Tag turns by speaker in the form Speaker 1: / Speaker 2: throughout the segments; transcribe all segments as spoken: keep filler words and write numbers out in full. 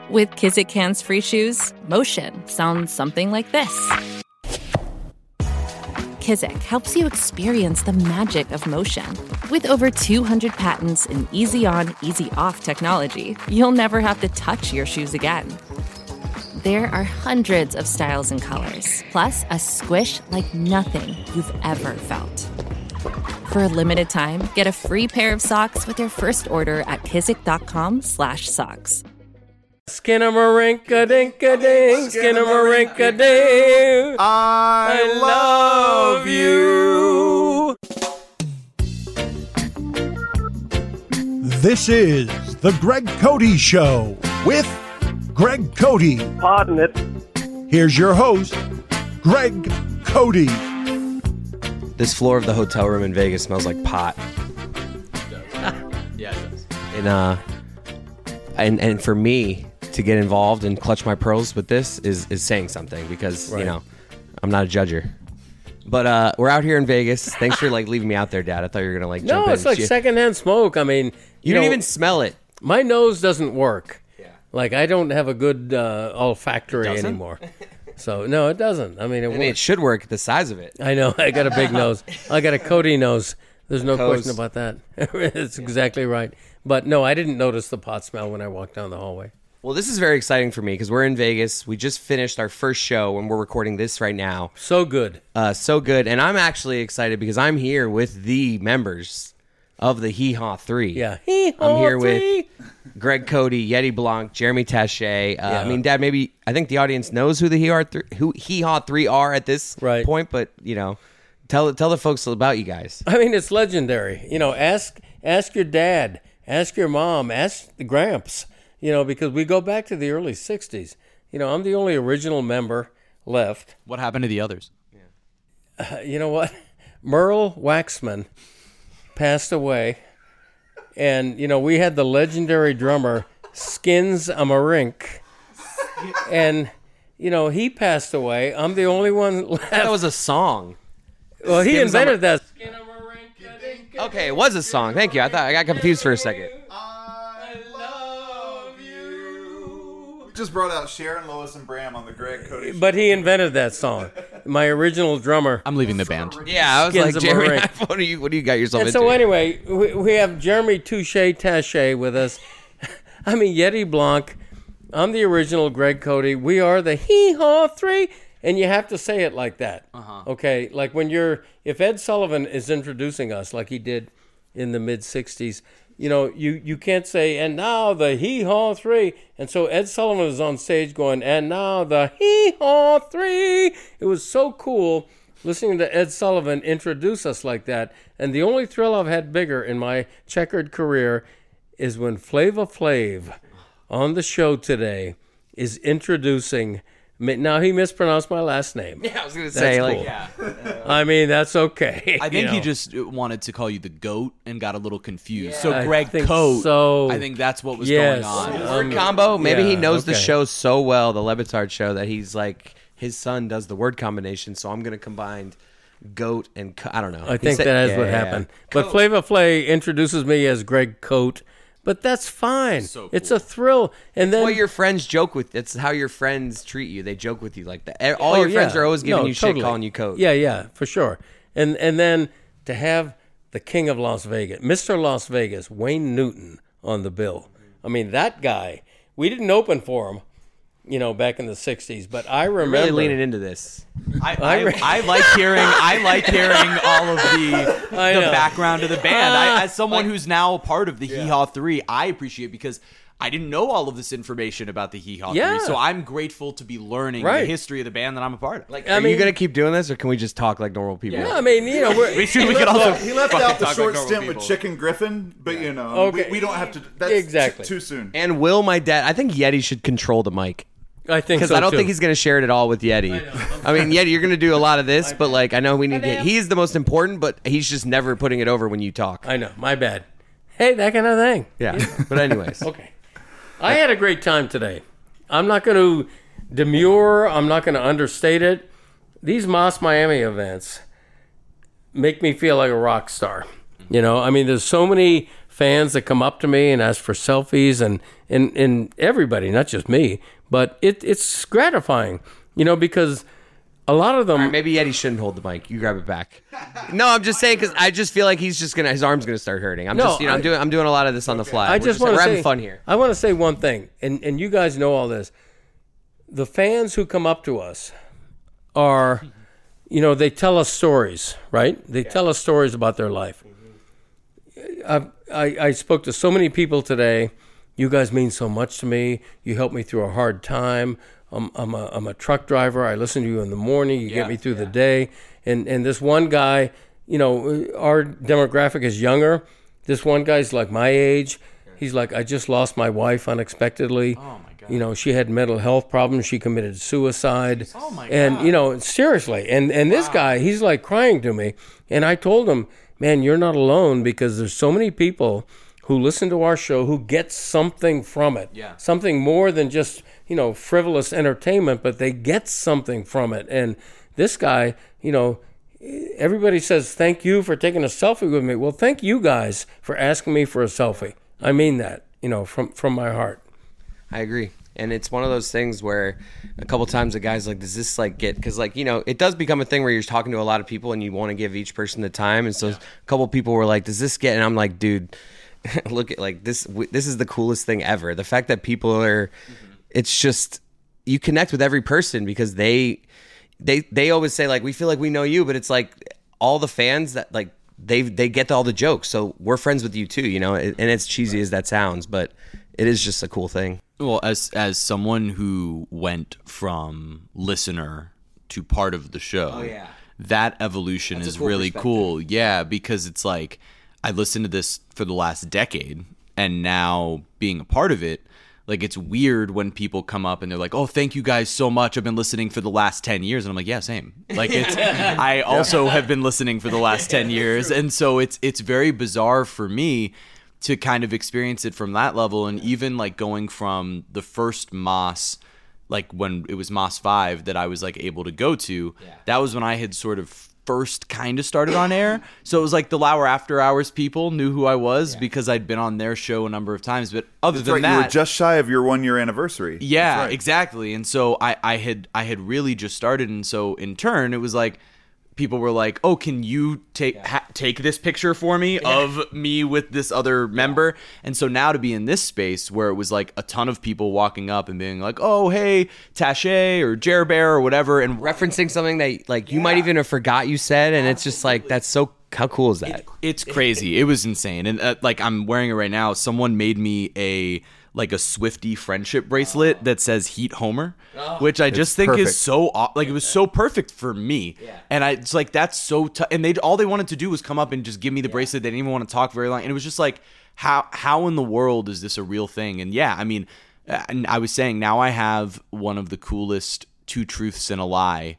Speaker 1: With Kizik hands-free shoes, motion sounds something like this. Kizik helps you experience the magic of motion. With over two hundred patents and easy-on, easy-off technology, you'll never have to touch your shoes again. There are hundreds of styles and colors, plus a squish like nothing you've ever felt. For a limited time, get a free pair of socks with your first order at kizik.com slash socks.
Speaker 2: Skinnamarink-a-dink-a-ding, skinnamarink-a-ding.
Speaker 3: I love you.
Speaker 4: This is The Greg Cody Show with Greg Cody.
Speaker 2: Pardon it.
Speaker 4: Here's your host, Greg Cody.
Speaker 5: This floor of the hotel room in Vegas smells like pot.
Speaker 3: Yeah, it does.
Speaker 5: And, uh, and, and for me to get involved and clutch my pearls with this is, is saying something because,
Speaker 2: Right.
Speaker 5: you know, I'm not a judger. But uh, we're out here in Vegas. Thanks for like leaving me out there, Dad. I thought you were going to like jump
Speaker 2: No,
Speaker 5: in.
Speaker 2: it's like
Speaker 5: You-
Speaker 2: secondhand smoke. I mean, you,
Speaker 5: You
Speaker 2: know,
Speaker 5: didn't even smell it.
Speaker 2: my nose doesn't work.
Speaker 5: Yeah.
Speaker 2: Like, I don't have a good uh, olfactory
Speaker 5: It doesn't?
Speaker 2: anymore. So, no, it doesn't. I mean, it
Speaker 5: I mean, it
Speaker 2: works.
Speaker 5: should work the size of it.
Speaker 2: I know. I got a big nose. I got a Cody nose. There's no
Speaker 5: Codes.
Speaker 2: question about that. It's exactly right. But no, I didn't notice the pot smell when I walked down the hallway.
Speaker 5: Well, this is very exciting for me because we're in Vegas. We just finished our first show and we're recording this right now.
Speaker 2: So good.
Speaker 5: Uh, so good. And I'm actually excited because I'm here with the members of the Hee Haw three.
Speaker 2: Yeah.
Speaker 5: I'm here with Greg Cody, Yeti Blanc, Jeremy Taché. Uh,
Speaker 2: Yeah.
Speaker 5: I mean, Dad, maybe I think the audience knows who the Hee Haw three, who Hee Haw three are at this
Speaker 2: Right.
Speaker 5: point, but you know, tell tell the folks about you guys.
Speaker 2: I mean, it's legendary. You know, ask ask your dad, ask your mom, ask the Gramps. You know, because we go back to the early sixties. You know, I'm the only original member left.
Speaker 3: What happened to the others?
Speaker 2: Uh, you know what? Merle Waxman passed away. And, you know, we had the legendary drummer Skins Amarink. And, you know, he passed away. I'm the only one left.
Speaker 5: That was a song.
Speaker 2: Well, he
Speaker 5: Skins
Speaker 2: invented that.
Speaker 5: Okay, it was a song. Thank you. I thought I got confused for a second.
Speaker 3: Just brought out Sharon, Lois, and Bram on the Greg Cody Show.
Speaker 2: But he invented that song. My original drummer.
Speaker 3: I'm leaving the band.
Speaker 5: Yeah, I was
Speaker 2: Skins
Speaker 5: like,
Speaker 2: of
Speaker 5: Jeremy,
Speaker 2: Marie.
Speaker 5: what do you what do you got yourself
Speaker 2: And
Speaker 5: into?
Speaker 2: so anyway, we, we have Jeremy Touche Taché with us. I mean, Yeti Blanc. I'm the original Greg Cody. We are the Hee Haw Three. And you have to say it like that. Uh-huh. Okay? Like when you're, if Ed Sullivan is introducing us like he did in the mid-sixties, you know, you, you can't say, and now the Hee Haw Three. And so Ed Sullivan was on stage going, and now the Hee Haw Three. It was so cool listening to Ed Sullivan introduce us like that. And the only thrill I've had bigger in my checkered career is when Flava Flav on the show today is introducing me. Now, he mispronounced my last name.
Speaker 5: Yeah, I was gonna
Speaker 2: That's
Speaker 5: say like
Speaker 2: cool.
Speaker 6: Yeah.
Speaker 2: I mean, that's okay.
Speaker 6: I think
Speaker 2: you
Speaker 6: he
Speaker 2: know.
Speaker 6: just wanted to call you the GOAT and got a little confused.
Speaker 2: I
Speaker 6: so Greg
Speaker 2: think
Speaker 6: Coat,
Speaker 2: so.
Speaker 6: I think that's what was
Speaker 2: Yes.
Speaker 6: going on.
Speaker 2: Um,
Speaker 5: word combo. Maybe he
Speaker 2: yeah,
Speaker 5: knows the
Speaker 2: okay.
Speaker 5: show so well, the Levitard show, that he's like his son does the word combination. So I'm gonna combine goat and co- I don't know.
Speaker 2: I
Speaker 5: He
Speaker 2: think
Speaker 5: said-
Speaker 2: that is
Speaker 5: yeah,
Speaker 2: what
Speaker 5: yeah,
Speaker 2: happened.
Speaker 5: yeah.
Speaker 2: But Flava Flav introduces me as Greg Coat, but that's fine.
Speaker 6: So
Speaker 2: It's a thrill. And then
Speaker 5: Well, your friends joke with. It's how your friends treat you. They joke with you like that. All
Speaker 2: Oh,
Speaker 5: your friends
Speaker 2: yeah.
Speaker 5: are always giving
Speaker 2: No,
Speaker 5: you
Speaker 2: totally.
Speaker 5: shit, calling you coat.
Speaker 2: Yeah, yeah, for sure. And and then to have the king of Las Vegas, Mister Las Vegas, Wayne Newton on the bill. I mean, that guy. We didn't open for him, you know, back in the sixties, but I remember
Speaker 5: Really leaning into this.
Speaker 6: I,
Speaker 2: I
Speaker 6: I,
Speaker 2: re-
Speaker 6: I like hearing I like hearing all of the
Speaker 2: I
Speaker 6: the
Speaker 2: know.
Speaker 6: background of the band. I, as someone
Speaker 2: Like-
Speaker 6: who's now a part of the Hee Haw Three, I appreciate because I didn't know all of this information about the Hee Haw
Speaker 2: Yeah.
Speaker 6: Three, so I'm grateful to be learning
Speaker 2: Right.
Speaker 6: the history of the band that I'm a part of.
Speaker 5: Like,
Speaker 2: I
Speaker 5: are
Speaker 2: mean-
Speaker 5: you gonna keep doing this, or can we just talk like normal people?
Speaker 2: Yeah, I mean, you know, we're,
Speaker 6: we should we could also
Speaker 3: He left
Speaker 6: fucking
Speaker 3: out the
Speaker 6: talk
Speaker 3: short
Speaker 6: like normal
Speaker 3: stint
Speaker 6: people.
Speaker 3: with Chicken Griffin, but you know,
Speaker 2: Okay.
Speaker 3: we, we don't have to. That's
Speaker 2: Exactly.
Speaker 3: t- too soon.
Speaker 5: And will my dad? I think Yeti should control the mic.
Speaker 2: I think
Speaker 5: Because
Speaker 2: so
Speaker 5: I don't
Speaker 2: too.
Speaker 5: think he's going to share it at all with Yeti. I, mean, Yeti, you're going to do a lot of this, but like I know we need to. He's the most important, but he's just never putting it over when you talk.
Speaker 2: I know, my bad. Hey, that kind of thing.
Speaker 5: Yeah. But anyways,
Speaker 2: Okay. I had a great time today. I'm not going to demur. I'm not going to understate it. These Moss Miami events make me feel like a rock star. You know, I mean, there's so many fans that come up to me and ask for selfies, and and, and everybody, not just me, but it it's gratifying, you know, because a lot of them.
Speaker 5: All right, maybe Yeti shouldn't hold the mic. You grab it back. No, I'm just saying because I just feel like he's just gonna his arm's gonna start hurting. I'm
Speaker 2: No,
Speaker 5: just you know I, am
Speaker 2: I-
Speaker 5: doing I'm doing a lot of this on the fly.
Speaker 2: I
Speaker 5: We're
Speaker 2: just want
Speaker 5: we're
Speaker 2: to
Speaker 5: having
Speaker 2: say
Speaker 5: fun here.
Speaker 2: I want to say one thing, and and you guys know all this. The fans who come up to us are, you know, they tell us stories, right? They tell us stories about their life. I, I I spoke to so many people today. You guys mean so much to me. You helped me through a hard time. I'm I'm a I'm a truck driver. I listen to you in the morning. You get me through the day. And and this one guy, you know, our demographic is younger. This one guy's like my age. He's like, I just lost my wife unexpectedly.
Speaker 6: Oh my God.
Speaker 2: You know, she had mental health problems. She committed suicide.
Speaker 6: Oh my
Speaker 2: and
Speaker 6: God.
Speaker 2: you know, seriously. And and this guy, he's like crying to me. And I told him, man, you're not alone, because there's so many people who listen to our show who get something from it.
Speaker 6: Yeah.
Speaker 2: Something more than just, you know, frivolous entertainment, but they get something from it. And this guy, you know, everybody says, thank you for taking a selfie with me. Well, thank you guys for asking me for a selfie. I mean that, you know, from, from my heart.
Speaker 5: I agree. And it's one of those things where a couple times the guy's like, does this like get, because like, you know, it does become a thing where you're talking to a lot of people and you want to give each person the time. And so yeah. a couple people were like, does this get, and I'm like, dude, look at like this, this is the coolest thing ever. The fact that people are, mm-hmm. it's just, you connect with every person because they, they, they always say like, we feel like we know you, but it's like all the fans that like, they, they get all the jokes. So we're friends with you too, you know, and it's cheesy right. as that sounds, but it is just a cool thing.
Speaker 6: Well, as as someone who went from listener to part of the show,
Speaker 5: oh, yeah.
Speaker 6: that evolution
Speaker 5: That's
Speaker 6: is
Speaker 5: a cool
Speaker 6: really
Speaker 5: perspective.
Speaker 6: cool. Yeah, because it's like I listened to this for the last decade, and now being a part of it, like it's weird when people come up and they're like, "Oh, thank you guys so much. I've been listening for the last ten years," and I'm like, "Yeah, same." Like it's I also have been listening for the last ten years, and so it's it's very bizarre for me to kind of experience it from that level. And even like going from the first Moss, like when it was Moss five that I was like able to go to, yeah. that was when I had sort of first kind of started on air. So it was like the Lauer After Hours people knew who I was yeah. because I'd been on their show a number of times. But other
Speaker 3: That's
Speaker 6: than
Speaker 3: right.
Speaker 6: that,
Speaker 3: you were just shy of your one year anniversary.
Speaker 6: yeah,
Speaker 3: That's right.
Speaker 6: exactly. And so I, I had I had really just started, and so in turn it was like people were like, "Oh, can you take yeah. ha- take this picture for me yeah. of me with this other member?" And so now to be in this space where it was like a ton of people walking up and being like, "Oh, hey, Taché or Jer Bear or whatever," and
Speaker 5: referencing something that like you yeah. might even have forgot you said, and it's just like that's so. How cool is that?
Speaker 6: It, it's crazy. It was insane, and uh, like I'm wearing it right now. Someone made me a like a Swiftie friendship bracelet oh. that says Heat Homer, oh. which I just
Speaker 3: it's
Speaker 6: think
Speaker 3: perfect.
Speaker 6: is so like it was so perfect for me.
Speaker 5: Yeah.
Speaker 6: And I it's like that's so t- and they all they wanted to do was come up and just give me the yeah. bracelet. They didn't even want to talk very long, and it was just like how how in the world is this a real thing? And yeah, I mean, and I was saying now I have one of the coolest two truths and a lie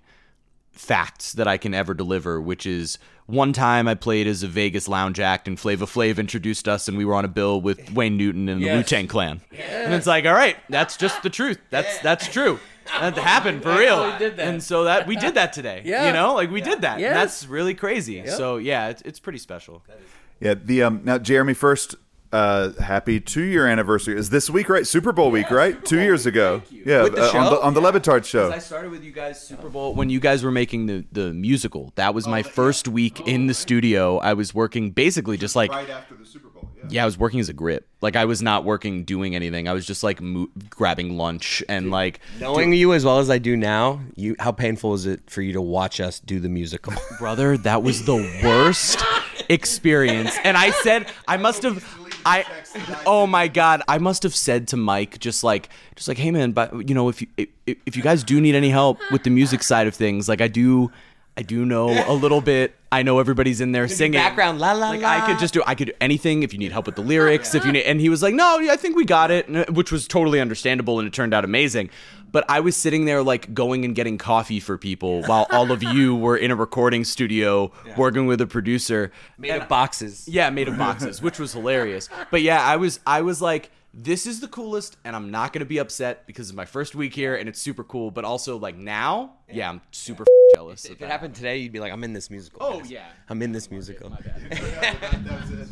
Speaker 6: facts that I can ever deliver, which is one time I played as a Vegas lounge act and Flava Flav introduced us and we were on a bill with Wayne Newton and the
Speaker 2: yes.
Speaker 6: Wu-Tang Clan.
Speaker 2: Yes.
Speaker 6: And it's like, all right, that's just the truth. That's
Speaker 2: yeah.
Speaker 6: that's true. That happened for real.
Speaker 2: We did that.
Speaker 6: And so that we did that today.
Speaker 2: Yeah.
Speaker 6: You know, like we
Speaker 2: yeah.
Speaker 6: did that.
Speaker 2: Yes.
Speaker 6: And that's really crazy.
Speaker 2: Yep.
Speaker 6: So yeah, it's it's pretty special.
Speaker 3: Yeah. The um now Jeremy, first uh happy two year anniversary is this week, right? Super Bowl week,
Speaker 6: Yeah,
Speaker 3: right?
Speaker 6: Super
Speaker 3: Two
Speaker 6: Bowl
Speaker 3: years
Speaker 6: week.
Speaker 3: ago.
Speaker 6: Thank you.
Speaker 3: Yeah,
Speaker 5: With the
Speaker 3: uh, on
Speaker 5: show?
Speaker 3: the on the Levitard show.
Speaker 6: I started with you guys Super Bowl when you guys were making the, the musical. That was my first week in the studio. I was working basically just like
Speaker 3: right after the Super Bowl. Yeah.
Speaker 6: yeah, I was working as a grip. Like I was not working doing anything. I was just like mo- grabbing lunch and like
Speaker 5: Knowing you as well as I do now, you how painful is it for you to watch us do the musical?
Speaker 6: brother, that was the worst experience. And I said I must have I oh my god, I must have said to Mike just like just like hey man, but you know if you if, if you guys do need any help with the music side of things, like I do I do know a little bit. I know everybody's in there singing
Speaker 5: background la la
Speaker 6: like
Speaker 5: la.
Speaker 6: I could just do I could do anything if you need help with the lyrics, if you need, and he was like, "No, I think we got it," which was totally understandable and it turned out amazing. But I was sitting there like going and getting coffee for people while all of you were in a recording studio yeah. working with a producer
Speaker 5: made of boxes.
Speaker 6: Yeah, made of boxes, which was hilarious. But yeah, I was I was like, this is the coolest, and I'm not gonna be upset because it's my first week here and it's super cool. But also like now, yeah, I'm super f- jealous.
Speaker 5: If
Speaker 6: of
Speaker 5: it
Speaker 6: that.
Speaker 5: happened today, you'd be like, I'm in this musical.
Speaker 6: Oh
Speaker 5: guys.
Speaker 6: yeah,
Speaker 5: I'm in this musical.
Speaker 3: that, was,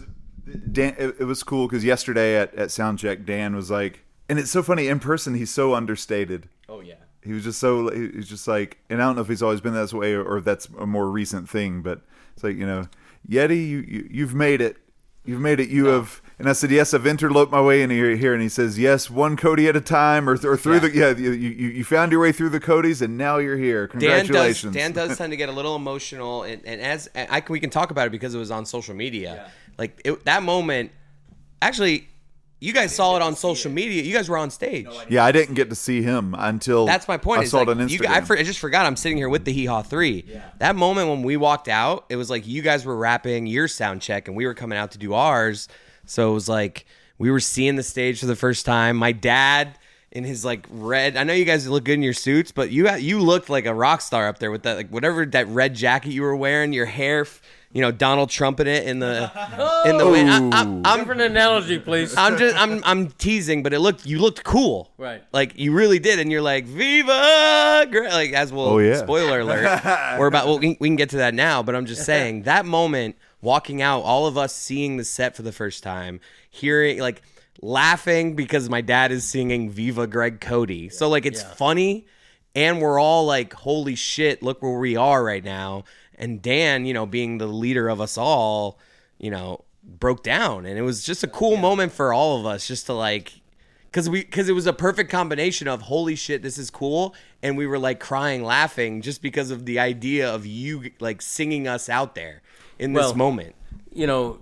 Speaker 3: Dan, it, it was cool because yesterday at, at Soundcheck, Dan was like, and it's so funny in person. He's so understated.
Speaker 6: Oh yeah.
Speaker 3: He was just so he was just like, and I don't know if he's always been that way or, or if that's a more recent thing, but it's like, you know, Yeti, you, you you've made it. You've made it. You no. have. And I said, yes, I've interloped my way in here. here. And he says, yes, one Cody at a time, or, or through yeah. the yeah. You, you you found your way through the Codys, and now you're here. Congratulations.
Speaker 5: Dan does, Dan does tend to get a little emotional, and, and as I can, we can talk about it because it was on social media. Yeah. Like it, that moment, actually, you guys saw it on social media. You guys were on stage. No,
Speaker 3: yeah, I didn't get to see him until
Speaker 5: that's my point.
Speaker 3: I saw
Speaker 5: like,
Speaker 3: it on Instagram.
Speaker 5: You, I, for, I just forgot I'm sitting here with the Hee Haw three. Yeah. That moment when we walked out, it was like you guys were wrapping your sound check, and we were coming out to do ours. So it was like we were seeing the stage for the first time. My dad in his like red. I know you guys look good in your suits, but you you looked like a rock star up there with that, like whatever that red jacket you were wearing, your hair. You know, Donald Trump in it in the in the wind. I, I'm, I'm
Speaker 2: different analogy, please.
Speaker 5: I'm just I'm I'm teasing, but it looked you looked cool,
Speaker 2: right?
Speaker 5: Like you really did, and you're like Viva, like as well.
Speaker 3: Oh, yeah.
Speaker 5: Spoiler alert. We're about well, we, we can get to that now, but I'm just saying that moment, walking out, all of us seeing the set for the first time, hearing like laughing because my dad is singing Viva Greg Cody, so like it's yeah. funny, and we're all like, holy shit, look where we are right now. And Dan, you know, being the leader of us all, you know, broke down. And it was just a cool yeah. moment for all of us just to like, because we because it was a perfect combination of holy shit, this is cool. And we were like crying, laughing just because of the idea of you like singing us out there in this
Speaker 2: well,
Speaker 5: moment.
Speaker 2: You know,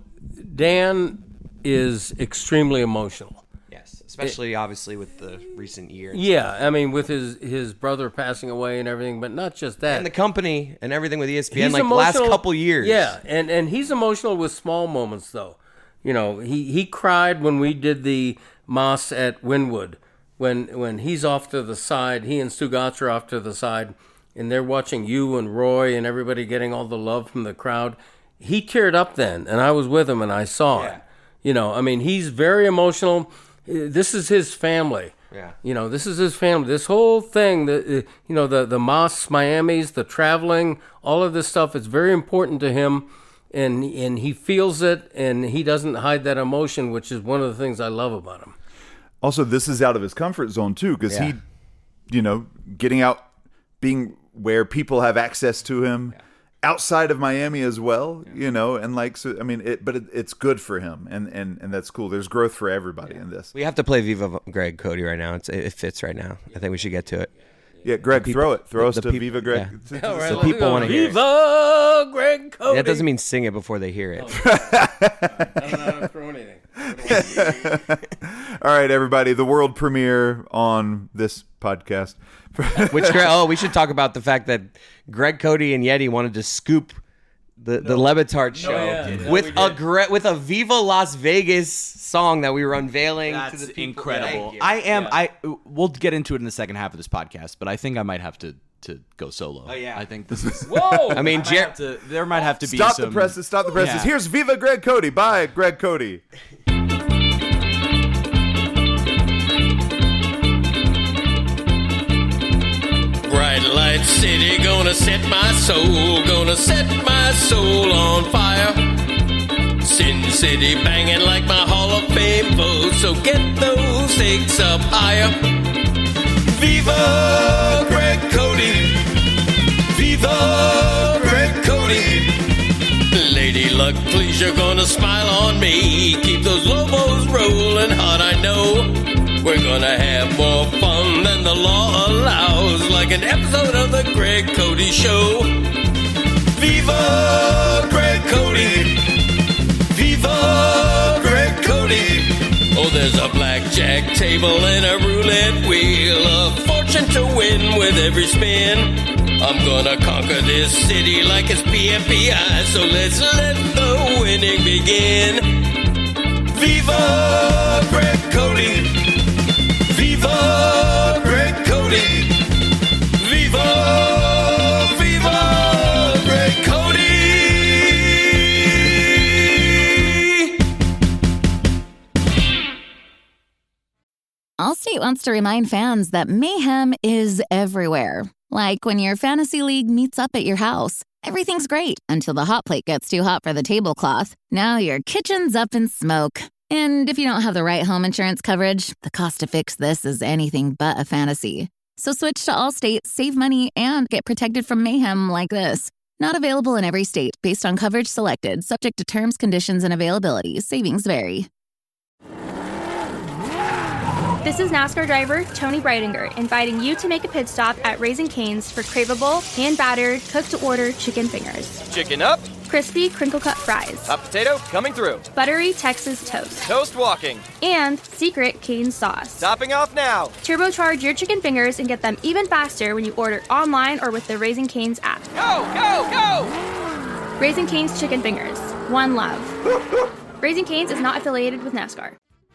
Speaker 2: Dan is extremely emotional.
Speaker 5: Especially, it, obviously, with the recent year.
Speaker 2: Yeah, stuff. I mean, with his, his brother passing away and everything, but not just that.
Speaker 5: And the company and everything with E S P N, he's like the last couple years.
Speaker 2: Yeah, and, and he's emotional with small moments, though. You know, he, he cried when we did the Moss at Wynwood, when when he's off to the side, he and Stugotz are off to the side, and they're watching you and Roy and everybody getting all the love from the crowd. He teared up then, and I was with him, and I saw
Speaker 5: yeah.
Speaker 2: it. You know, I mean, he's very emotional. This is his family.
Speaker 5: Yeah.
Speaker 2: You know, this is his family. This whole thing, the you know, the the Moss Miamis, the traveling, all of this stuff, it's very important to him, and and he feels it, and he doesn't hide that emotion, which is one of the things I love about him.
Speaker 3: Also, this is out of his comfort zone too, because
Speaker 5: yeah.
Speaker 3: he, you know, getting out, being where people have access to him. Yeah. Outside of Miami as well, yeah. you know, and like, so, I mean, it, but it, it's good for him, and, and, and that's cool. There's growth for everybody yeah. in this.
Speaker 5: We have to play Viva Greg Cody right now. It's, it fits right now. I think we should get to it.
Speaker 3: Yeah, Greg,
Speaker 5: people,
Speaker 3: throw it. Throw
Speaker 5: the,
Speaker 3: us
Speaker 5: the
Speaker 3: to
Speaker 5: peop-
Speaker 3: Viva Greg.
Speaker 5: Yeah.
Speaker 2: Yeah, right,
Speaker 5: so people want to hear
Speaker 2: Viva Greg Cody.
Speaker 5: That doesn't mean sing it before they hear it.
Speaker 2: Oh. I don't throw anything.
Speaker 3: All right, everybody. The world premiere on this podcast.
Speaker 5: Which, oh, we should talk about the fact that Greg Cody and Yeti wanted to scoop the, no. the Le Batard show no, yeah. with no, a gre- with a Viva Las Vegas song that we were unveiling.
Speaker 6: That's
Speaker 5: to the people.
Speaker 6: incredible. I am. Yeah. I we'll get into it in the second half of this podcast, but I think I might have to to go solo.
Speaker 5: Oh yeah.
Speaker 6: I think this is.
Speaker 2: Whoa.
Speaker 5: I mean,
Speaker 6: I Jer- to, there might have to be
Speaker 3: stop
Speaker 6: some.
Speaker 3: the presses. Stop the presses.
Speaker 6: Yeah.
Speaker 3: Here's Viva Greg Cody. Bye, Greg Cody.
Speaker 7: Bright light city, gonna set my soul, gonna set my soul on fire. Sin City banging like my Hall of Fame foes, so get those stakes up higher. Viva Greg Cody, Viva Greg Cody. Lady Luck, please, you're gonna smile on me. Keep those Lobos rolling hard, I know. We're gonna have more fun than the law allows, like an episode of the Greg Cody Show. Viva Greg Cody, Viva Greg Cody. Oh, there's a blackjack table and a roulette wheel, a fortune to win with every spin. I'm gonna conquer this city like it's P F P I, so let's let the winning begin. Viva Greg Cody, Viva Greg Cody, Viva, Viva Greg Cody.
Speaker 8: Allstate wants to remind fans that mayhem is everywhere. Like when your fantasy league meets up at your house. Everything's great until the hot plate gets too hot for the tablecloth. Now your kitchen's up in smoke. And if you don't have the right home insurance coverage, the cost to fix this is anything but a fantasy. So switch to Allstate, save money, and get protected from mayhem like this. Not available in every state based on coverage selected, subject to terms, conditions, and availability. Savings vary.
Speaker 9: This is NASCAR driver Tony Breidinger inviting you to make a pit stop at Raising Cane's for craveable, hand-battered, cooked-to-order chicken fingers.
Speaker 10: Chicken up.
Speaker 9: Crispy, crinkle-cut fries.
Speaker 10: Hot potato coming through.
Speaker 9: Buttery Texas toast.
Speaker 10: Toast walking.
Speaker 9: And secret Cane's sauce.
Speaker 10: Topping off now.
Speaker 9: Turbocharge your chicken fingers and get them even faster when you order online or with the Raising Cane's app.
Speaker 10: Go, go, go!
Speaker 9: Raising Cane's chicken fingers. One love. Raising Cane's is not affiliated with NASCAR.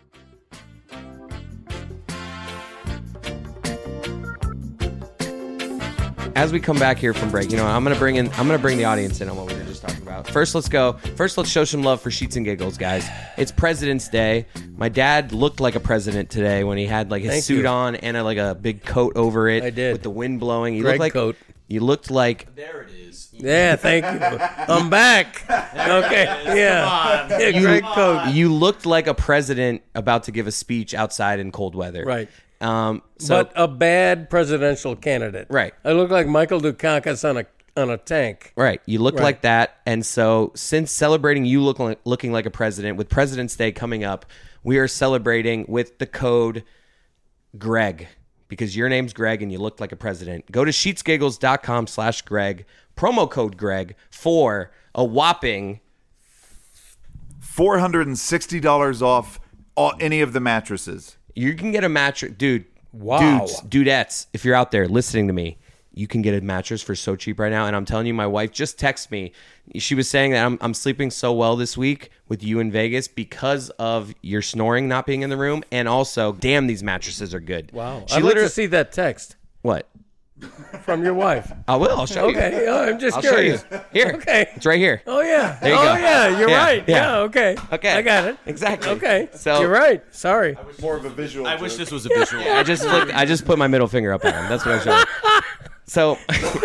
Speaker 5: As we come back here from break, you know, I'm gonna bring in, I'm gonna bring the audience in on what we were just talking about. First, let's go. First, let's show some love for Sheets and Giggles, guys. It's President's Day. My dad looked like a president today when he had like his
Speaker 2: Thank
Speaker 5: suit
Speaker 2: you.
Speaker 5: on and a, like a big coat over it.
Speaker 2: I did.
Speaker 5: With the wind blowing. You
Speaker 2: Greg
Speaker 5: looked like
Speaker 2: coat.
Speaker 5: You looked like.
Speaker 6: There it is.
Speaker 2: Yeah, thank you. I'm back. Okay, yeah. yeah
Speaker 5: You,
Speaker 2: Greg coat.
Speaker 5: you looked like a president about to give a speech outside in cold weather.
Speaker 2: Right.
Speaker 5: Um, so,
Speaker 2: but a bad presidential candidate.
Speaker 5: Right.
Speaker 2: I look like Michael Dukakis on a on a tank.
Speaker 5: Right. You look
Speaker 2: Right.
Speaker 5: like that. And so since celebrating you look like, looking like a president, with President's Day coming up, we are celebrating with the code Greg, because your name's Greg and you look like a president. Go to sheetsgiggles.com slash Greg, promo code Greg, for a whopping
Speaker 3: four hundred sixty dollars off all, any of the mattresses.
Speaker 5: You can get a mattress, dude.
Speaker 2: Wow.
Speaker 5: Dudes, dudettes, if you're out there listening to me, you can get a mattress for so cheap right now. And I'm telling you, my wife just texted me. She was saying that I'm, I'm sleeping so well this week with you in Vegas because of your snoring not being in the room. And also, damn, these mattresses are good.
Speaker 2: Wow.
Speaker 5: She
Speaker 2: I'd like
Speaker 5: literally,
Speaker 2: to see that text
Speaker 5: what?
Speaker 2: from your wife.
Speaker 5: I will. I'll show you.
Speaker 2: Okay. Oh, I'm just
Speaker 5: I'll
Speaker 2: curious.
Speaker 5: show you. Here.
Speaker 2: Okay.
Speaker 5: It's right here.
Speaker 2: Oh, yeah.
Speaker 5: There you
Speaker 2: oh,
Speaker 5: go.
Speaker 2: yeah. You're
Speaker 5: Yeah,
Speaker 2: right.
Speaker 5: yeah.
Speaker 2: Yeah. Okay.
Speaker 5: Okay.
Speaker 2: I got it.
Speaker 5: Exactly.
Speaker 2: Okay.
Speaker 5: So-
Speaker 2: you're right. Sorry.
Speaker 3: More of a visual.
Speaker 6: I wish this was a visual.
Speaker 5: I just flicked, I just put my middle finger up at him. That's what I showed. So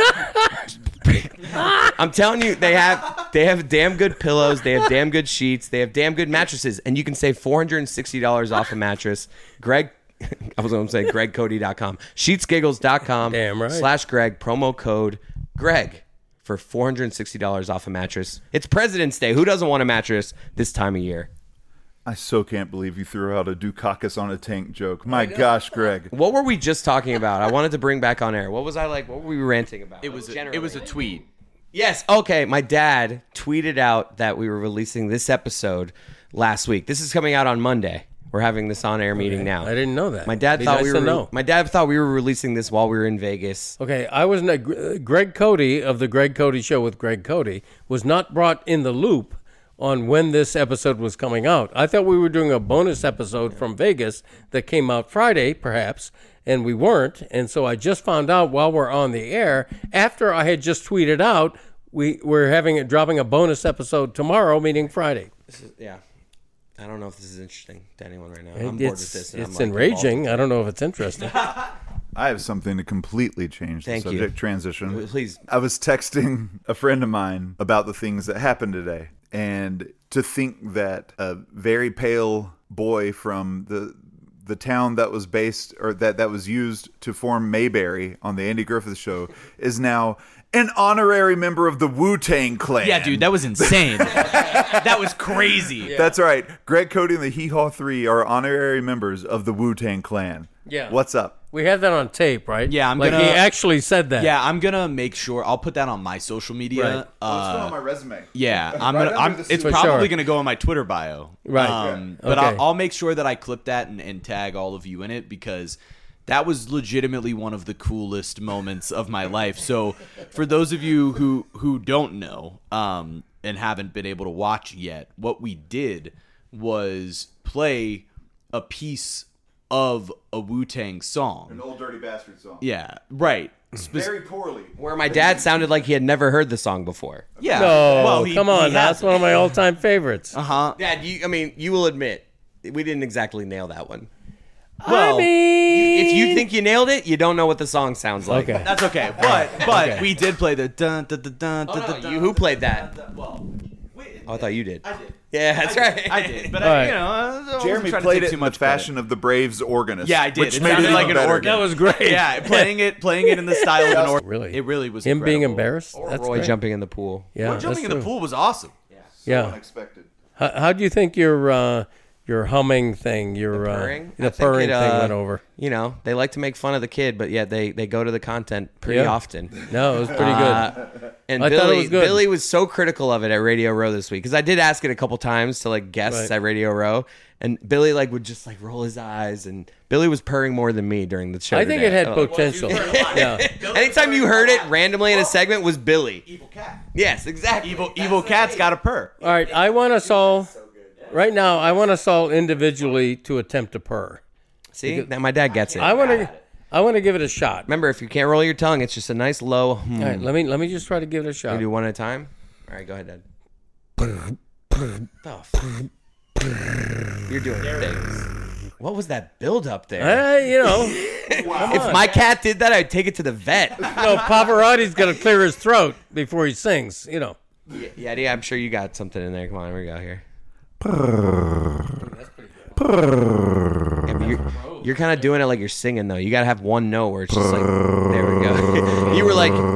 Speaker 5: I'm telling you, they have they have damn good pillows, they have damn good sheets, they have damn good mattresses, and you can save four hundred sixty dollars off a mattress. Greg, I was going to say greg cody dot com, sheetsgiggles dot com
Speaker 2: Damn right.
Speaker 5: slash Greg, promo code Greg for four hundred sixty dollars off a mattress. It's President's Day. Who doesn't want a mattress this time of year?
Speaker 3: I so can't believe you threw out a Dukakis on a tank joke. My gosh, Greg.
Speaker 5: What were we just talking about? I wanted to bring back on air. What was I like? What were we ranting about?
Speaker 6: It was a,
Speaker 5: Generally.
Speaker 6: it was a tweet.
Speaker 5: Yes. Okay. My dad tweeted out that we were releasing this episode last week. This is coming out on Monday. We're having this on-air meeting now.
Speaker 2: I didn't know that.
Speaker 5: My dad
Speaker 2: Be
Speaker 5: thought
Speaker 2: nice
Speaker 5: we
Speaker 2: to
Speaker 5: were.
Speaker 2: know.
Speaker 5: My dad thought we were releasing this while we were in Vegas.
Speaker 2: Okay, I was not. Greg Cody of the Greg Cody Show with Greg Cody was not brought in the loop on when this episode was coming out. I thought we were doing a bonus episode from Vegas that came out Friday, perhaps, and we weren't. And so I just found out while we're on the air, after I had just tweeted out, we we're having it dropping a bonus episode tomorrow, meaning Friday.
Speaker 5: This is, yeah. I don't know if this is interesting to anyone right now. I'm bored with
Speaker 2: It's
Speaker 5: this. and I'm,
Speaker 2: it's
Speaker 5: like,
Speaker 2: enraging. I don't know if it's interesting.
Speaker 3: I have something to completely change the
Speaker 5: Thank you.
Speaker 3: subject transition.
Speaker 5: Please.
Speaker 3: I was texting a friend of mine about the things that happened today, and to think that a very pale boy from the the town that was based or that, that was used to form Mayberry on the Andy Griffith Show is now an honorary member of the Wu-Tang Clan.
Speaker 6: Yeah, dude, that was insane. That was crazy.
Speaker 3: That's right. Greg Cody and the Hee Haw Three are honorary members of the Wu-Tang Clan.
Speaker 2: Yeah.
Speaker 3: What's up?
Speaker 2: We had that on tape, right?
Speaker 6: Yeah, I'm
Speaker 2: like
Speaker 6: gonna-
Speaker 2: he actually said that.
Speaker 6: Yeah, I'm gonna make sure I'll put that on my social media.
Speaker 2: Right.
Speaker 3: Let's
Speaker 6: Uh,
Speaker 3: go on my resume.
Speaker 6: Yeah, I'm
Speaker 3: Right
Speaker 6: gonna.
Speaker 3: under
Speaker 6: I'm,
Speaker 3: the
Speaker 6: it's
Speaker 2: For
Speaker 6: probably
Speaker 2: sure.
Speaker 6: gonna go on my Twitter bio.
Speaker 2: Right.
Speaker 6: Um,
Speaker 2: Yeah.
Speaker 6: But
Speaker 2: Okay.
Speaker 6: I'll, I'll make sure that I clip that and, and tag all of you in it, because that was legitimately one of the coolest moments of my life. So, for those of you who who don't know um, and haven't been able to watch yet, what we did was play a piece of a Wu-Tang song.
Speaker 3: An old dirty bastard song.
Speaker 6: Yeah. Right. Spe-
Speaker 3: Very poorly.
Speaker 5: Where my dad sounded like he had never heard the song before.
Speaker 6: yeah.
Speaker 2: No,
Speaker 6: Well, he-
Speaker 2: come on.
Speaker 6: he
Speaker 2: That's
Speaker 6: has-
Speaker 2: one of my all-time favorites.
Speaker 6: Uh huh.
Speaker 5: Dad, you, I mean, you will admit we didn't exactly nail that one.
Speaker 2: I mean,
Speaker 5: If you think you nailed it, you don't know what the song sounds like.
Speaker 2: Okay.
Speaker 6: That's okay. But but
Speaker 2: Okay.
Speaker 6: we did play the dun dun dun dun
Speaker 5: Oh,
Speaker 6: dun.
Speaker 5: no,
Speaker 6: dun,
Speaker 5: you
Speaker 6: dun,
Speaker 5: who played
Speaker 6: dun,
Speaker 5: that?
Speaker 6: dun, dun. Well, wait,
Speaker 5: Oh, I thought you did.
Speaker 6: I did.
Speaker 5: Yeah, that's
Speaker 6: I
Speaker 5: right.
Speaker 6: did. I did, but
Speaker 2: All
Speaker 6: I,
Speaker 2: right.
Speaker 6: you know, I wasn't
Speaker 3: Jeremy
Speaker 6: trying to
Speaker 3: played
Speaker 6: take
Speaker 3: it
Speaker 6: too
Speaker 3: in the
Speaker 6: much
Speaker 3: fashion
Speaker 6: credit.
Speaker 3: of the Braves organist.
Speaker 6: Yeah, I did.
Speaker 3: Which
Speaker 6: It
Speaker 3: made
Speaker 6: sounded
Speaker 3: it
Speaker 6: like
Speaker 3: even
Speaker 6: an
Speaker 3: better.
Speaker 6: organ.
Speaker 2: that was great.
Speaker 6: Yeah, playing it, playing it in the style of an organ.
Speaker 2: Really?
Speaker 6: It really was.
Speaker 2: Him being
Speaker 6: incredible.
Speaker 2: embarrassed.
Speaker 5: Or
Speaker 2: That's
Speaker 5: Roy
Speaker 2: great.
Speaker 5: jumping in the pool.
Speaker 2: Yeah,
Speaker 6: Well, jumping
Speaker 2: that's
Speaker 6: in the
Speaker 2: true.
Speaker 6: pool was awesome.
Speaker 2: Yeah.
Speaker 3: Unexpected.
Speaker 2: How, how do you think your uh, your humming thing, your
Speaker 5: The
Speaker 2: uh,
Speaker 5: purring?
Speaker 2: the
Speaker 5: I think
Speaker 2: purring
Speaker 5: it,
Speaker 2: thing
Speaker 5: uh,
Speaker 2: went over?
Speaker 5: You know, they like to make fun of the kid, but yet they, they go to the content pretty
Speaker 2: Yeah.
Speaker 5: often.
Speaker 2: No, it was pretty
Speaker 5: Uh,
Speaker 2: good.
Speaker 5: And
Speaker 2: I
Speaker 5: Billy,
Speaker 2: thought it was good.
Speaker 5: Billy was so critical of it at Radio Row this week because I did ask it a couple times to like guests
Speaker 2: Right.
Speaker 5: at Radio Row, and Billy like would just like roll his eyes, and Billy was purring more than me during the show.
Speaker 2: I think
Speaker 5: today.
Speaker 2: it had
Speaker 5: Oh.
Speaker 2: potential. yeah.
Speaker 5: Anytime you heard it randomly in a segment was Billy.
Speaker 6: Evil cat.
Speaker 5: Yes, exactly.
Speaker 6: Evil evil cat's got a purr.
Speaker 2: All right, I want us all right now. I want us all individually to attempt to purr.
Speaker 5: See, now my dad gets it.
Speaker 2: I want to. I want to give it a shot.
Speaker 5: Remember, if you can't roll your tongue, it's just a nice low. Hmm.
Speaker 2: All right, let me let me just try to give it a shot.
Speaker 5: Can we do one at a time? All right, go ahead, Dad. Oh, f- You're doing things. What was that build up there?
Speaker 2: Uh, you know,
Speaker 5: If my cat did that, I'd take it to the vet.
Speaker 2: no, Pavarotti's got to clear his throat before he sings. You know.
Speaker 5: Yeah, yeah, I'm sure you got something in there. Come on, here we go here. Yeah, but you're you're kind of doing it like you're singing though. You gotta have one note where it's just like, there we go. You were like, all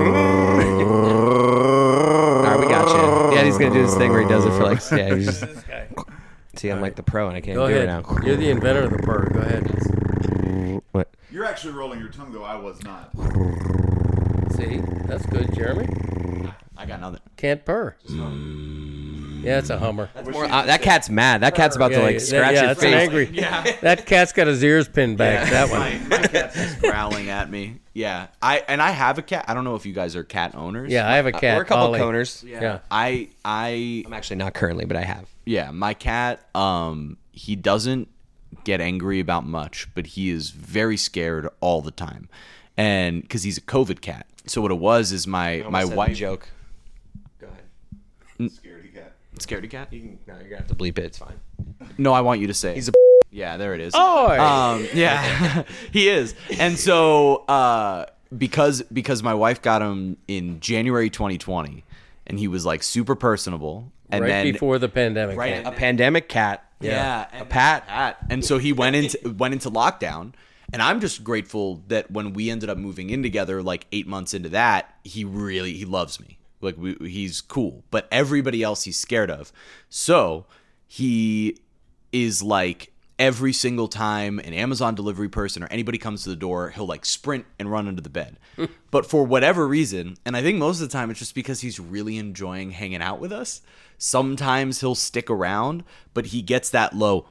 Speaker 5: right, we got you. Yeah, he's gonna do this thing where he does it for like, yeah. He's just, see, I'm like the pro and I can't
Speaker 2: Go
Speaker 5: do
Speaker 2: ahead.
Speaker 5: it now.
Speaker 2: You're the inventor of the purr. Go ahead.
Speaker 5: What?
Speaker 3: You're actually rolling your tongue, though. I was not.
Speaker 2: See, that's good, Jeremy.
Speaker 6: I got nothing.
Speaker 2: Can't purr. Yeah, it's a hummer.
Speaker 5: More, uh, that cat's mad. That cat's about
Speaker 2: Yeah,
Speaker 5: to like
Speaker 2: yeah,
Speaker 5: scratch
Speaker 2: yeah,
Speaker 5: your
Speaker 2: it's an
Speaker 5: face.
Speaker 2: angry. That cat's got his ears pinned back. That one.
Speaker 6: My, my cat's just growling at me. Yeah, I and I have a cat. I don't know if you guys are cat owners.
Speaker 2: Yeah, I have a cat.
Speaker 5: We're a couple
Speaker 2: Ollie.
Speaker 5: coners.
Speaker 2: Yeah.
Speaker 6: I I
Speaker 5: I'm actually not currently, but I have.
Speaker 6: yeah, my cat. Um, he doesn't get angry about much, but he is very scared all the time, and because he's a COVID cat. So what it was is my my
Speaker 5: Almost said
Speaker 6: wife.
Speaker 5: joke. Go ahead.
Speaker 3: Scaredy cat.
Speaker 6: Scaredy cat.
Speaker 5: You can, no, you're gonna have to bleep it. It's fine.
Speaker 6: No, I want you to say. it.
Speaker 5: He's a.
Speaker 6: Yeah, there it is.
Speaker 2: Oh,
Speaker 6: Um, yeah, he is. And so, uh, because because my wife got him in January twenty twenty, and he was like super personable, and
Speaker 2: right
Speaker 6: then
Speaker 2: before the pandemic.
Speaker 6: Right.
Speaker 5: A pandemic cat.
Speaker 6: yeah,
Speaker 5: A pat.
Speaker 6: Pat. And so he went into went into lockdown, and I'm just grateful that when we ended up moving in together, like eight months into that, he really he loves me. Like we, he's cool, but everybody else he's scared of. So he is like. Every single time an Amazon delivery person or anybody comes to the door, he'll like sprint and run under the bed. But for whatever reason, and I think most of the time it's just because he's really enjoying hanging out with us, sometimes he'll stick around, but he gets that low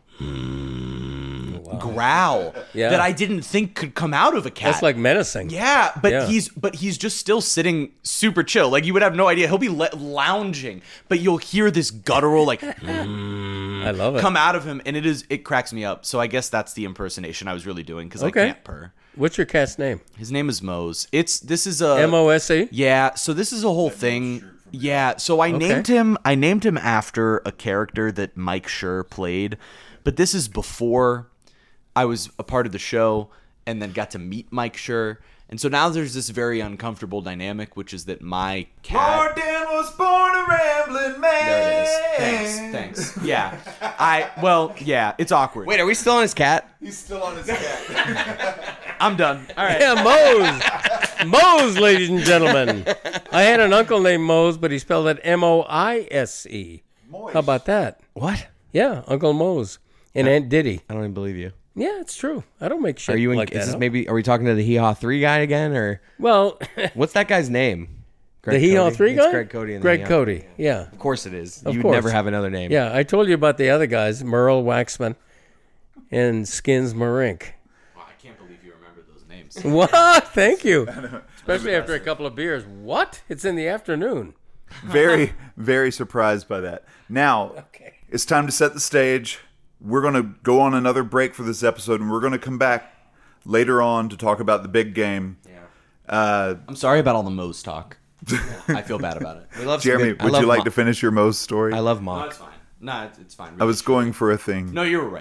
Speaker 6: growl
Speaker 2: Yeah.
Speaker 6: that I didn't think could come out of a cat.
Speaker 2: That's like menacing.
Speaker 6: Yeah, but
Speaker 2: Yeah.
Speaker 6: he's but he's just still sitting super chill. Like you would have no idea. He'll be le- lounging, but you'll hear this guttural like
Speaker 2: I love it.
Speaker 6: come out of him, and it is it cracks me up. So I guess that's the impersonation I was really doing because
Speaker 2: Okay.
Speaker 6: I can't purr.
Speaker 2: What's your cat's name?
Speaker 6: His name is Mose. It's this is a
Speaker 2: M O S E?
Speaker 6: yeah. So this is a whole thing. Yeah. So I
Speaker 2: Okay.
Speaker 6: named him. I named him after a character that Mike Schur played, but this is before I was a part of the show, and then got to meet Mike Schur. And so now there's this very uncomfortable dynamic, which is that my cat.
Speaker 3: Martin was born a rambling man.
Speaker 6: There it is. Thanks. Thanks. Yeah. I well, yeah. It's awkward.
Speaker 5: Wait, are we still on his cat?
Speaker 3: He's still on his cat.
Speaker 6: I'm done. All right.
Speaker 2: Yeah, Mose. Mose, ladies and gentlemen. I had an uncle named Mose, but he spelled it M O I S E. How about that?
Speaker 5: What?
Speaker 2: Yeah, Uncle Mose and Aunt Diddy.
Speaker 5: I don't even believe you.
Speaker 2: Yeah, it's true. I don't make shit
Speaker 5: Are you in?
Speaker 2: like
Speaker 5: is
Speaker 2: that
Speaker 5: this
Speaker 2: up.
Speaker 5: maybe? Are we talking to the Hee Haw Three guy again, or
Speaker 2: Well,
Speaker 5: what's that guy's name?
Speaker 2: the
Speaker 5: Greg
Speaker 2: Hee Haw
Speaker 5: Cody?
Speaker 2: three
Speaker 5: It's
Speaker 2: guy?
Speaker 5: Greg Cody. And the
Speaker 2: Greg
Speaker 5: Hee Haw-
Speaker 2: Cody, yeah.
Speaker 5: Of course it is.
Speaker 2: Of
Speaker 5: You'd
Speaker 2: course.
Speaker 5: never have another name.
Speaker 2: Yeah, I told you about the other guys, Merle Waxman and Skins Marink.
Speaker 6: Wow, I can't believe you remember those names.
Speaker 2: What? Thank you. Especially after a couple of beers. What? It's in the afternoon.
Speaker 3: Very, very surprised by that. Now,
Speaker 2: Okay.
Speaker 3: it's time to set the stage. We're going to go on another break for this episode, and we're going to come back later on to talk about the big game. Yeah. Uh,
Speaker 6: I'm sorry about all the Mose talk. I feel bad about it.
Speaker 5: We love some
Speaker 3: Jeremy,
Speaker 5: good- I
Speaker 3: would
Speaker 5: love
Speaker 3: you like
Speaker 5: Mo-
Speaker 3: to finish your Mose story?
Speaker 5: I love
Speaker 6: No,
Speaker 5: Mock.
Speaker 6: it's fine. No, it's, it's fine.
Speaker 3: I was going for a thing.
Speaker 6: No, you were right.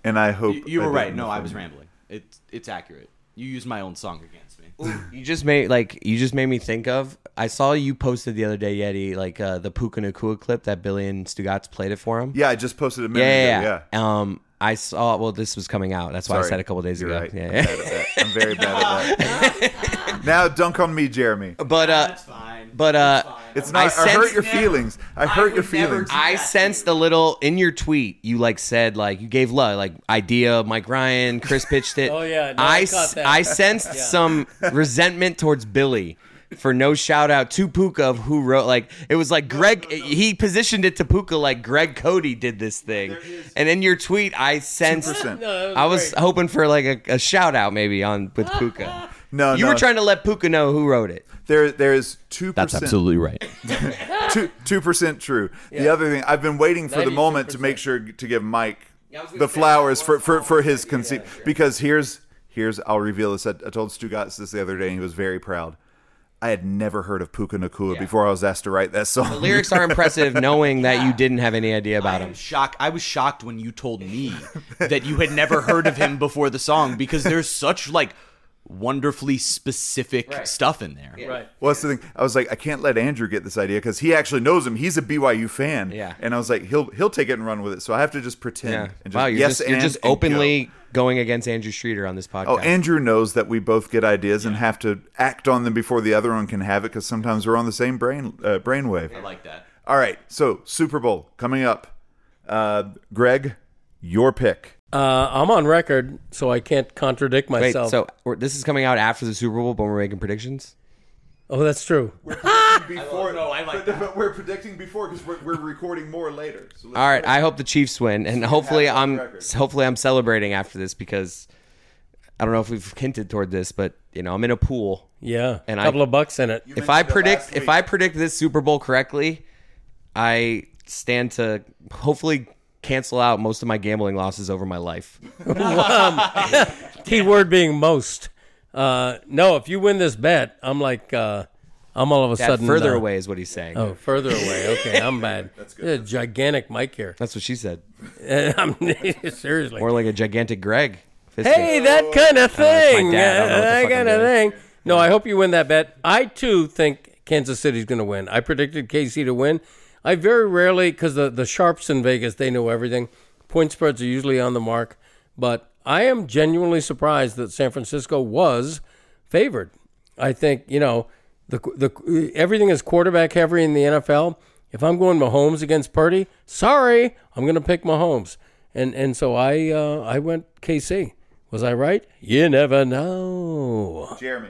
Speaker 3: and I hope
Speaker 6: You, you
Speaker 3: I
Speaker 6: were right.
Speaker 3: didn't
Speaker 6: No, I
Speaker 3: offend
Speaker 6: was
Speaker 3: you.
Speaker 6: rambling. It's it's accurate. You used my own song against me.
Speaker 5: You just made like you just made me think of. I saw you posted the other day, Yeti, like uh, the Puka Nakua clip that Billy and Stugatz played it for him.
Speaker 3: Yeah, I just posted a minute
Speaker 5: Yeah, yeah,
Speaker 3: ago.
Speaker 5: yeah.
Speaker 3: Yeah.
Speaker 5: Um, I saw. Well, this was coming out. That's why
Speaker 3: Sorry.
Speaker 5: I said a couple days
Speaker 3: You're
Speaker 5: ago.
Speaker 3: right.
Speaker 5: Yeah,
Speaker 3: I'm
Speaker 5: yeah.
Speaker 3: bad at that. I'm very bad at that. Now dunk on me, Jeremy.
Speaker 5: But uh,
Speaker 6: That's fine.
Speaker 5: but uh,
Speaker 3: It's not. I,
Speaker 5: I
Speaker 3: hurt
Speaker 5: sense-
Speaker 3: your feelings. I hurt your
Speaker 6: would never
Speaker 3: feelings.
Speaker 6: do
Speaker 5: I sensed a little in your tweet. You like said like you gave love, like idea. Mike Ryan, Chris pitched it.
Speaker 2: Oh, yeah. No, I
Speaker 5: I,
Speaker 2: caught
Speaker 5: s-
Speaker 2: that.
Speaker 5: I sensed some resentment towards Billy for no shout out to Puka of who wrote. Like it was like Greg. He positioned it to Puka like Greg Cody did this thing, and in your tweet I sensed.
Speaker 3: two percent.
Speaker 2: No, that was
Speaker 5: I was
Speaker 2: great.
Speaker 5: hoping for like a, a shout out maybe on with Puka.
Speaker 3: No,
Speaker 5: You
Speaker 3: no.
Speaker 5: were trying to let Puka know who wrote it.
Speaker 3: There, there is two percent.
Speaker 5: right.
Speaker 3: two two percent true. The other thing, I've been waiting for the
Speaker 2: ninety-two
Speaker 3: moment to
Speaker 2: percent.
Speaker 3: make sure to give Mike
Speaker 5: I was gonna
Speaker 3: the
Speaker 5: say,
Speaker 3: flowers for,
Speaker 5: what's
Speaker 3: for, for
Speaker 5: wrong
Speaker 3: his
Speaker 5: with
Speaker 3: conceit. Because here's here's I'll reveal this. I, I told Stu Gatz this the other day, and he was very proud. I had never heard of Puka Nakua before I was asked to write that song.
Speaker 5: The lyrics are impressive, knowing that you didn't have any idea about
Speaker 6: I
Speaker 5: him.
Speaker 6: am shocked. I was shocked when you told me that you had never heard of him before the song because there's such like wonderfully specific stuff in there.
Speaker 2: Right.
Speaker 3: Well, that's the thing. I was like, I can't let Andrew get this idea because he actually knows him. He's a B Y U fan.
Speaker 5: Yeah.
Speaker 3: And I was like, he'll he'll take it and run with it. So I have to just pretend.
Speaker 5: Yeah.
Speaker 3: And just,
Speaker 5: Wow, you're
Speaker 3: yes,
Speaker 5: just, you're
Speaker 3: and,
Speaker 5: just
Speaker 3: and
Speaker 5: openly
Speaker 3: go.
Speaker 5: going against Andrew Streeter on this podcast.
Speaker 3: Oh, Andrew knows that we both get ideas and have to act on them before the other one can have it because sometimes we're on the same brain uh, brainwave.
Speaker 6: I like that.
Speaker 3: All right, so Super Bowl coming up. Uh, Greg, your pick.
Speaker 2: Uh, I'm on record, so I can't contradict
Speaker 5: Wait,
Speaker 2: myself.
Speaker 5: so we're- this is coming out after the Super Bowl, but we're making predictions?
Speaker 2: oh, that's true.
Speaker 3: Before,
Speaker 6: no, I like
Speaker 3: but, but we're predicting before because we're, we're recording more later. So let's
Speaker 5: All right,
Speaker 3: go.
Speaker 5: I hope the Chiefs win, and hopefully
Speaker 3: have it on
Speaker 5: I'm
Speaker 3: record.
Speaker 5: hopefully I'm celebrating after this because I don't know if we've hinted toward this, but you know I'm in a pool.
Speaker 2: Yeah,
Speaker 5: And
Speaker 2: a
Speaker 5: I-
Speaker 2: couple of bucks in it.
Speaker 5: If I
Speaker 3: mentioned it
Speaker 5: predict
Speaker 3: last
Speaker 5: if
Speaker 3: week.
Speaker 5: I predict this Super Bowl correctly, I stand to hopefully cancel out most of my gambling losses over my life.
Speaker 2: Key word being most. Uh, no, if you win this bet, I'm like, uh, I'm all of a
Speaker 5: Dad,
Speaker 2: sudden
Speaker 5: further
Speaker 2: uh,
Speaker 5: away is what he's saying.
Speaker 2: Oh, further away. Okay, I'm bad. That's good. A gigantic mic here.
Speaker 5: That's what she said.
Speaker 2: I'm seriously.
Speaker 5: More like a gigantic Greg.
Speaker 2: Hey, that kind of
Speaker 5: it's my
Speaker 2: thing.
Speaker 5: dad. I don't know what the
Speaker 2: that
Speaker 5: fuck I'm
Speaker 2: kind of
Speaker 5: doing.
Speaker 2: thing. No, I hope you win that bet. I too think Kansas City's going to win. I predicted K C to win. I very rarely, because the the sharps in Vegas, they know everything. Point spreads are usually on the mark, but I am genuinely surprised that San Francisco was favored. I think you know the the everything is quarterback heavy in the N F L. If I'm going Mahomes against Purdy, sorry, I'm going to pick Mahomes, and and so I uh, I went K C. Was I right? You never know.
Speaker 3: Jeremy.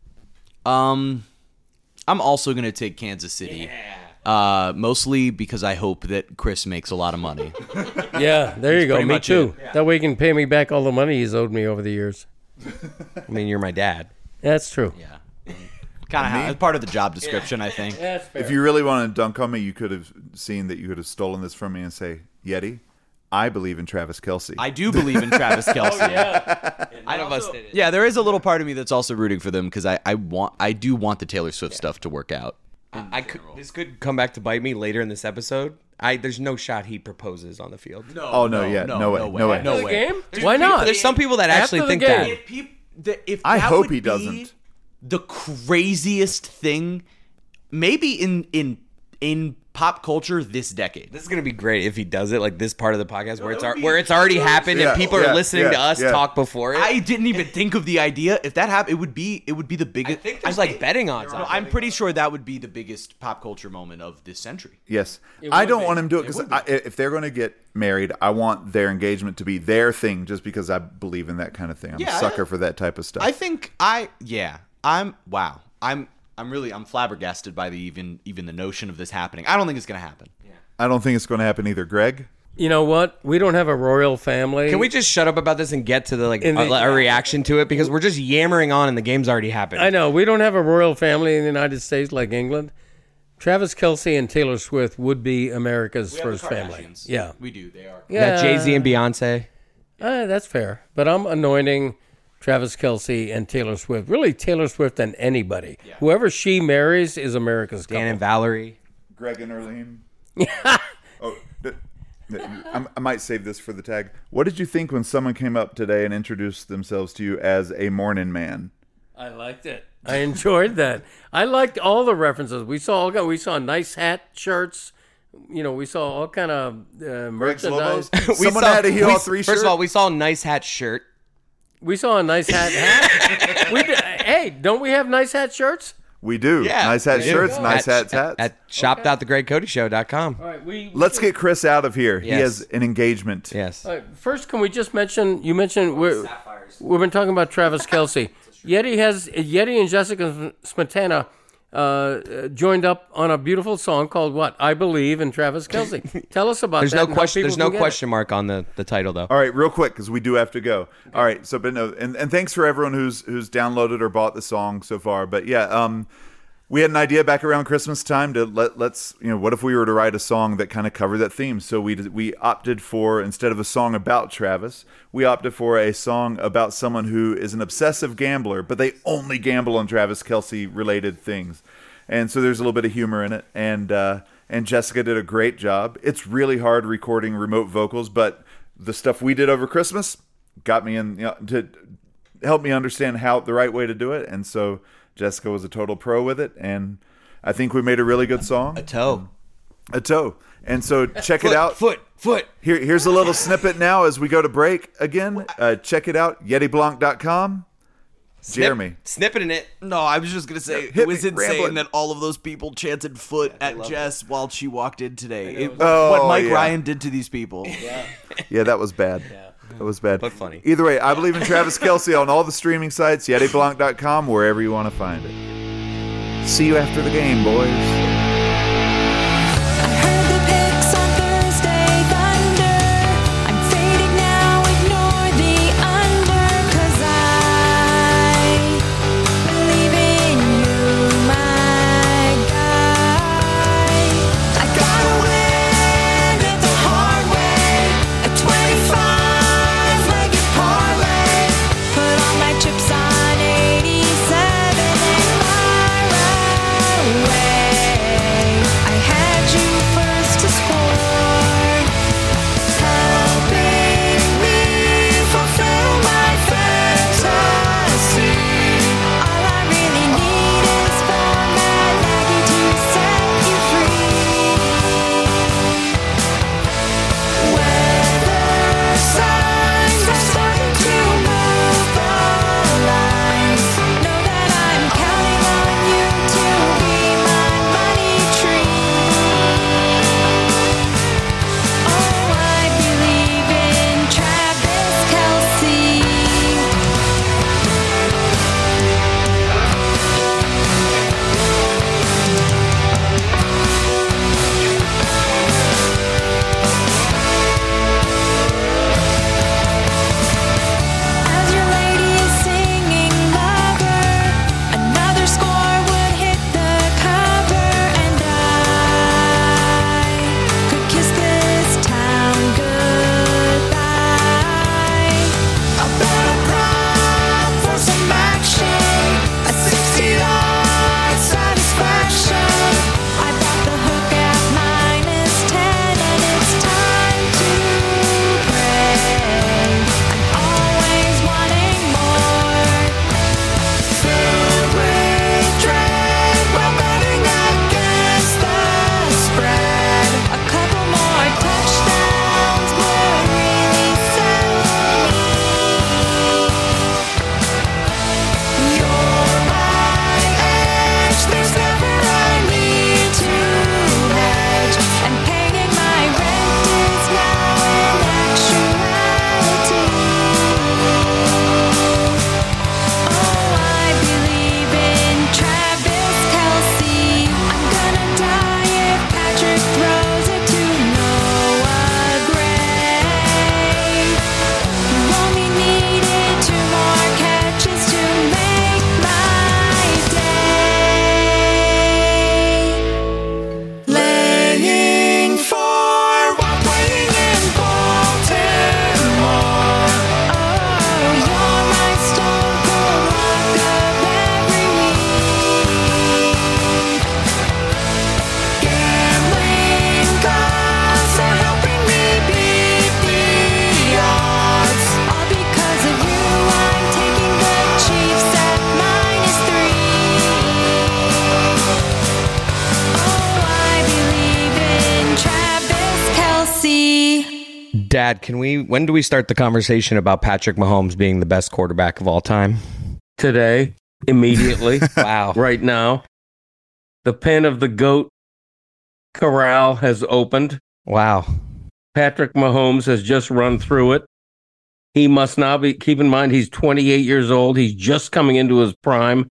Speaker 6: Um, I'm also gonna take Kansas City. Uh, mostly because I hope that Chris makes a lot of money.
Speaker 2: Yeah, there you go.
Speaker 6: pretty
Speaker 2: Me
Speaker 6: much
Speaker 2: too.
Speaker 6: it.
Speaker 2: That way he can pay me back all the money he's owed me over the years.
Speaker 5: I mean, you're my dad.
Speaker 2: That's true.
Speaker 6: Yeah, kind of how, part of the job description, I think.
Speaker 2: That's fair.
Speaker 3: If you really want to dunk on me, you could have seen that you could have stolen this from me and say, Yeti, I believe in Travis Kelce.
Speaker 6: I do believe in Travis Kelce.
Speaker 5: None of us did it.
Speaker 6: Yeah, there is a little part of me that's also rooting for them because I, I want I do want the Taylor Swift stuff to work out.
Speaker 5: I, I could. This could come back to bite me later in this episode. I there's no shot he proposes on the field.
Speaker 6: No,
Speaker 3: Oh, no, yeah, no way, no way.
Speaker 6: no
Speaker 2: the
Speaker 6: way.
Speaker 2: game? Why not?
Speaker 5: There's some people that actually
Speaker 2: After the
Speaker 5: think
Speaker 2: game.
Speaker 5: that.
Speaker 6: If, peop, the, if
Speaker 3: I
Speaker 6: that
Speaker 3: hope
Speaker 6: would
Speaker 3: he
Speaker 6: be
Speaker 3: doesn't.
Speaker 6: The craziest thing, maybe in in in pop culture this decade.
Speaker 5: This is gonna be great if he does it, like this part of the podcast where it's
Speaker 6: that
Speaker 5: ar-
Speaker 6: would be
Speaker 5: where it's already happened
Speaker 3: Yeah,
Speaker 5: and people
Speaker 3: yeah,
Speaker 5: are listening
Speaker 3: yeah,
Speaker 5: to us
Speaker 3: yeah.
Speaker 5: talk before it.
Speaker 6: I didn't even think of the idea. If that happened, it would be it would be the biggest.
Speaker 5: I think there's like betting odds.
Speaker 6: No,
Speaker 5: on it.
Speaker 6: I'm pretty sure that would be the biggest pop culture moment of this century.
Speaker 3: Yes. I don't
Speaker 2: be.
Speaker 3: want him to do it because if they're going to get married, I want their engagement to be their thing just because I believe in that kind of thing. I'm
Speaker 6: Yeah,
Speaker 3: a sucker for that type of stuff.
Speaker 6: I think I yeah I'm wow I'm I'm really I'm flabbergasted by the even even the notion of this happening. I don't think it's gonna happen.
Speaker 3: I don't think it's going to happen either, Greg.
Speaker 2: You know what? We don't have a royal family.
Speaker 5: Can we just shut up about this and get to the like
Speaker 2: In the-
Speaker 5: a, a reaction to it because we're just yammering on and the game's already happened.
Speaker 2: I know we don't have a royal family in the United States like England. Travis Kelce and Taylor Swift would be America's first family.
Speaker 6: Kardashians.
Speaker 2: Yeah,
Speaker 6: We do. They are.
Speaker 5: You got
Speaker 2: yeah.
Speaker 5: Jay Z and Beyonce.
Speaker 2: Uh, that's fair. But I'm anointing Travis Kelce and Taylor Swift. Really, Taylor Swift and anybody. Whoever she marries is America's couple.
Speaker 5: Dan and Valerie.
Speaker 3: Greg and Erlene. oh, th- I, I might save this for the tag. What did you think when someone came up today and introduced themselves to you as a morning man?
Speaker 2: I liked it. I enjoyed that. I liked all the references. We saw all we saw nice hat shirts. You know, we saw all kind of uh, merchandise.
Speaker 5: we
Speaker 3: Someone
Speaker 5: saw,
Speaker 3: had a He
Speaker 5: we,
Speaker 3: Haul three shirt.
Speaker 5: First of all, we saw a nice hat shirt.
Speaker 2: We saw a nice hat hat. we did, hey, don't we have nice hat shirts?
Speaker 3: We do.
Speaker 5: Yeah,
Speaker 3: nice hat
Speaker 5: we do.
Speaker 3: shirts, nice
Speaker 5: at,
Speaker 3: hats, hats.
Speaker 5: At, at shop dot the greg cody show dot com.
Speaker 2: All right, we, we
Speaker 3: Let's get Chris out of here. He
Speaker 5: Yes.
Speaker 3: has an engagement.
Speaker 5: Yes.
Speaker 2: All right, first, can we just mention? You mentioned we're, we've been talking about Travis Kelce. Yeti has Yeti and Jessica Smetana uh, joined up on a beautiful song called what? I Believe in Travis Kelce. Tell us about
Speaker 5: There's
Speaker 2: that.
Speaker 5: no
Speaker 2: and how
Speaker 5: question.
Speaker 2: people
Speaker 5: There's no
Speaker 2: can get it.
Speaker 5: question mark on the, the title though.
Speaker 3: All right, real quick, because we do have to go. All right, so but no, and, and thanks for everyone who's who's downloaded or bought the song so far. But yeah, um, we had an idea back around Christmas time to let let's you know what if we were to write a song that kind of covered that theme. So we we opted for, instead of a song about Travis, we opted for a song about someone who is an obsessive gambler, but they only gamble on Travis Kelce related things. And so there's a little bit of humor in it, and uh, and Jessica did a great job. It's really hard recording remote vocals, but the stuff we did over Christmas got me in, you know, to help me understand how the right way to do it. And so Jessica was a total pro with it, and I think we made a really good song.
Speaker 5: A toe.
Speaker 3: A toe. And so check
Speaker 5: Foot,
Speaker 3: it out.
Speaker 5: Foot. Foot.
Speaker 3: Here, here's a little snippet now as we go to break again. Uh, check it out, yeti blanc dot com. Jeremy.
Speaker 5: Snipping in it.
Speaker 6: No, I was just gonna say
Speaker 3: Hit
Speaker 6: it was
Speaker 3: me,
Speaker 6: insane
Speaker 3: rambling.
Speaker 6: that all of those people chanted "foot" at Jess while she walked in today. It-
Speaker 3: Oh,
Speaker 6: what Mike
Speaker 3: yeah.
Speaker 6: Ryan did to these people.
Speaker 3: Yeah, that was bad. That was bad.
Speaker 5: But funny.
Speaker 3: Either way, I Believe in Travis Kelce on all the streaming sites, yeti blanc dot com, wherever you want to find it. See you after the game, boys.
Speaker 11: Chips on eighty-seven and my way.
Speaker 5: Dad, can we? When do we start the conversation about Patrick Mahomes being the best quarterback of all time?
Speaker 2: Today, immediately.
Speaker 5: Wow.
Speaker 2: Right now. The pen of the GOAT corral has opened.
Speaker 5: Wow.
Speaker 2: Patrick Mahomes has just run through it. He must now be, keep in mind, he's twenty-eight years old. He's just coming into his prime.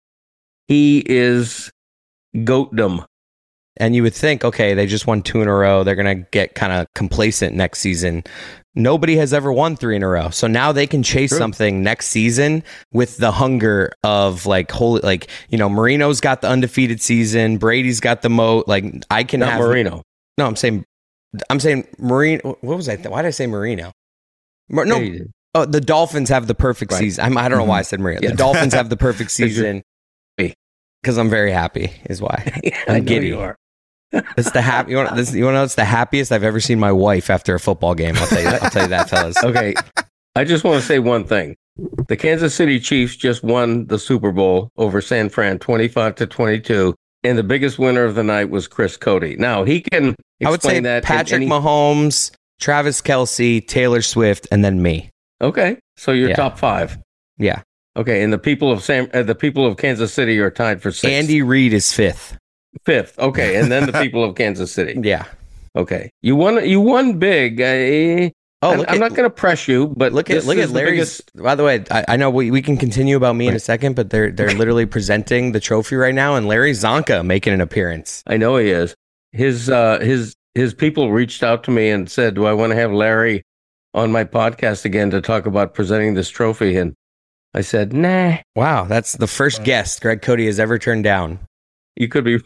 Speaker 2: He is GOATdom.
Speaker 5: And you would think, okay, they just won two in a row. They're going to get kind of complacent next season. Nobody has ever won three in a row. So now they can chase True. something next season with the hunger of like, holy, like, you know, Marino's got the undefeated season. Brady's got the moat. Like I can
Speaker 2: Not
Speaker 5: have
Speaker 2: Marino.
Speaker 5: No, I'm saying, I'm saying Marino. What was I? Why did I say Marino? Mar- no, hey. oh, the Dolphins have the perfect right. season. I'm, I don't know why I said Marino. Yeah. The Dolphins have the perfect season because I'm very happy is why.
Speaker 2: Yeah,
Speaker 5: I'm
Speaker 2: I
Speaker 5: giddy.
Speaker 2: You are.
Speaker 5: It's the happy. You want this? You want to know? It's the happiest I've ever seen my wife after a football game. I'll tell you. That, I'll tell you that, fellas.
Speaker 2: Okay, I just want to say one thing. The Kansas City Chiefs just won the Super Bowl over San Fran, twenty-five to twenty-two, and the biggest winner of the night was Chris Cody. Now he can explain
Speaker 5: I would say
Speaker 2: that.
Speaker 5: Patrick
Speaker 2: any...
Speaker 5: Mahomes, Travis Kelce, Taylor Swift, and then me.
Speaker 2: Okay, so you're
Speaker 5: yeah.
Speaker 2: top five.
Speaker 5: Yeah.
Speaker 2: Okay, and the people of San, uh, the people of Kansas City are tied for sixth.
Speaker 5: Andy Reid is fifth.
Speaker 2: Fifth, okay, and then the people of Kansas City.
Speaker 5: Yeah,
Speaker 2: okay. You won. You won big. Uh, oh, I'm, I'm not going to press you, but
Speaker 5: look at look at Larry's. Biggest... By the way, I, I know we, we can continue about me right. in a second, but they're they're literally presenting the trophy right now, and Larry Zonka making an appearance.
Speaker 2: I know he is. His uh, his his people reached out to me and said, "Do I want to have Larry on my podcast again to talk about presenting this trophy?" And I said, "Nah."
Speaker 5: Wow, that's the first guest Greg Cody has ever turned down.
Speaker 2: You could be.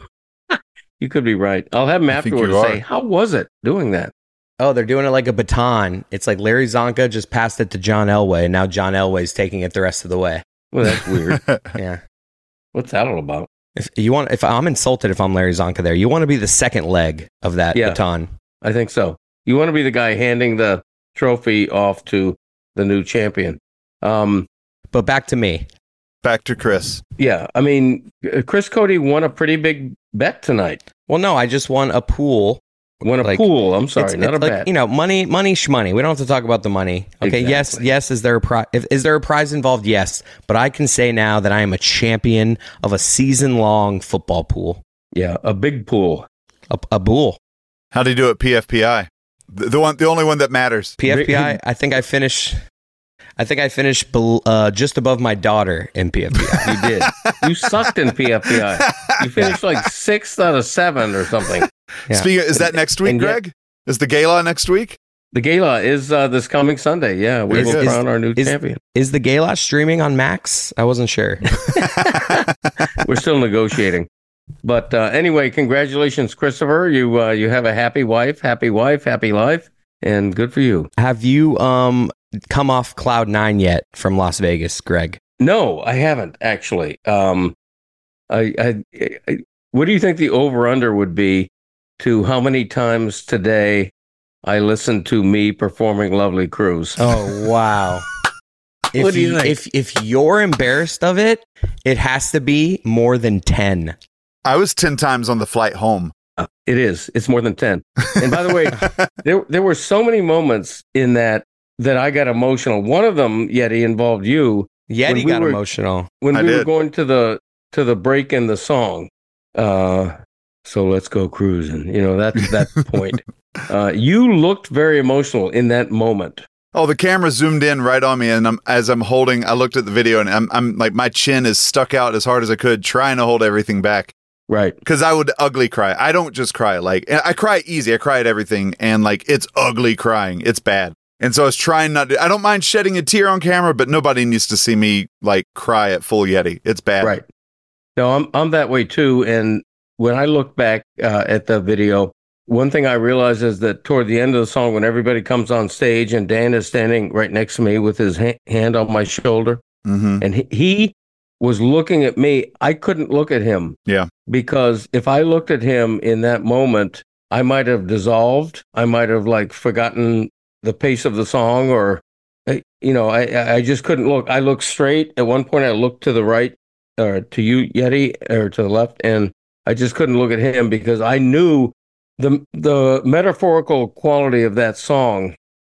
Speaker 2: You could be right. I'll have him afterwards say, how was it doing that?
Speaker 5: Oh, they're doing it like a baton. It's like Larry Zonka just passed it to John Elway, and now John Elway's taking it the rest of the way.
Speaker 2: Well, that's weird.
Speaker 5: Yeah.
Speaker 2: What's that all about?
Speaker 5: If you want, if I'm insulted if I'm Larry Zonka there, you want to be the second leg of that
Speaker 2: yeah,
Speaker 5: baton.
Speaker 2: I think so. You want to be the guy handing the trophy off to the new champion. Um,
Speaker 5: but back to me.
Speaker 3: Back to Chris.
Speaker 2: Yeah, I mean, Chris Cody won a pretty big bet tonight.
Speaker 5: Well, no, I just won a pool.
Speaker 2: Won a like, pool. I'm sorry,
Speaker 5: it's,
Speaker 2: not
Speaker 5: it's
Speaker 2: a
Speaker 5: like,
Speaker 2: bet.
Speaker 5: You know, money, money, shmoney. We don't have to talk about the money. Okay,
Speaker 2: exactly.
Speaker 5: yes, yes. Is there a prize? Is there a prize involved? Yes, but I can say now that I am a champion of a season-long football pool.
Speaker 2: Yeah, a big pool.
Speaker 5: A, a pool.
Speaker 3: How do you do it? P F P I, the, the one, the only one that matters.
Speaker 5: P F P I. I think I finished. I think I finished uh, just above my daughter in P F P I.
Speaker 2: You did. You sucked in P F P I. You finished like sixth out of seven or something.
Speaker 3: Yeah. Speaking of, is that next week, Greg? Is the gala next week?
Speaker 2: The gala is uh, this coming Sunday. Yeah, we
Speaker 5: is,
Speaker 2: will
Speaker 5: is,
Speaker 2: crown our new
Speaker 5: is,
Speaker 2: champion.
Speaker 5: Is the gala streaming on Max? I wasn't sure.
Speaker 2: We're still negotiating. But uh, anyway, congratulations, Christopher. You uh, you have a happy wife, happy wife, happy life, and good for you.
Speaker 5: Have you um come off cloud nine yet from Las Vegas, Greg?
Speaker 2: No, I haven't actually. Um, I, I, I what do you think the over under would be to how many times today I listened to me performing Lovely Cruise?
Speaker 5: Oh wow. If
Speaker 2: What do you
Speaker 5: you,
Speaker 2: think?
Speaker 5: if if you're embarrassed of it, it has to be more than ten.
Speaker 3: I was ten times on the flight home.
Speaker 2: Uh, it is. It's more than ten. And by the way, there there were so many moments in that that I got emotional. One of them, Yeti, involved you.
Speaker 5: Yeti
Speaker 2: we
Speaker 5: got
Speaker 2: were,
Speaker 5: emotional
Speaker 2: when
Speaker 3: I
Speaker 2: we
Speaker 3: did.
Speaker 2: were going to the to the break in the song. Uh, so let's go cruising. You know, that's that point. Uh, you looked very emotional in that moment.
Speaker 3: Oh, the camera zoomed in right on me, and I'm, as I'm holding, I looked at the video, and I'm, I'm like, my chin is stuck out as hard as I could, trying to hold everything back.
Speaker 2: Right.
Speaker 3: Because I would ugly cry. I don't just cry. Like, I cry easy. I cry at everything, and like, it's ugly crying. It's bad. And so I was trying not to, I don't mind shedding a tear on camera, but nobody needs to see me like cry at full Yeti. It's bad.
Speaker 2: Right. No, I'm I'm that way too. And when I look back uh, at the video, one thing I realized is that toward the end of the song, when everybody comes on stage and Dan is standing right next to me with his ha- hand on my shoulder,
Speaker 3: Mm-hmm.
Speaker 2: and he, he was looking at me, I couldn't look at him.
Speaker 3: Yeah.
Speaker 2: Because if I looked at him in that moment, I might have dissolved. I might have like forgotten the pace of the song, or, you know, I I just couldn't look. I looked straight. At one point, I looked to the right, or to you, Yeti, or to the left, and I just couldn't look at him because I knew the the metaphorical quality of that song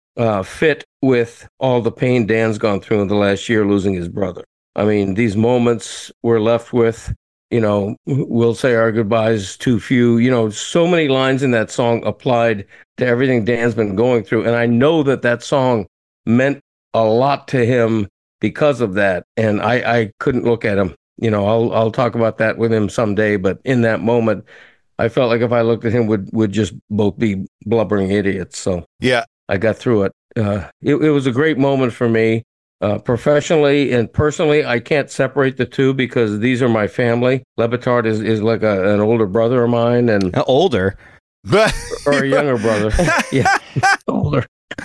Speaker 11: uh, fit with all the pain Dan's gone through in the last year losing his brother. I mean, these moments we're left with, you know, we'll say our goodbyes too few. You know, so many lines in that song applied to everything Dan's been going through. And I know that that song meant a lot to him because of that. And I, I couldn't look at him. You know, I'll I'll talk about that with him someday. But in that moment, I felt like if I looked at him, would would just both be blubbering idiots. So
Speaker 3: yeah,
Speaker 11: I got through it. Uh, it, it was a great moment for me. Uh, professionally and personally, I can't separate the two because these are my family. Le Batard is, is like a, an older brother of mine, and
Speaker 5: uh, older
Speaker 11: or a younger brother. Yeah, older.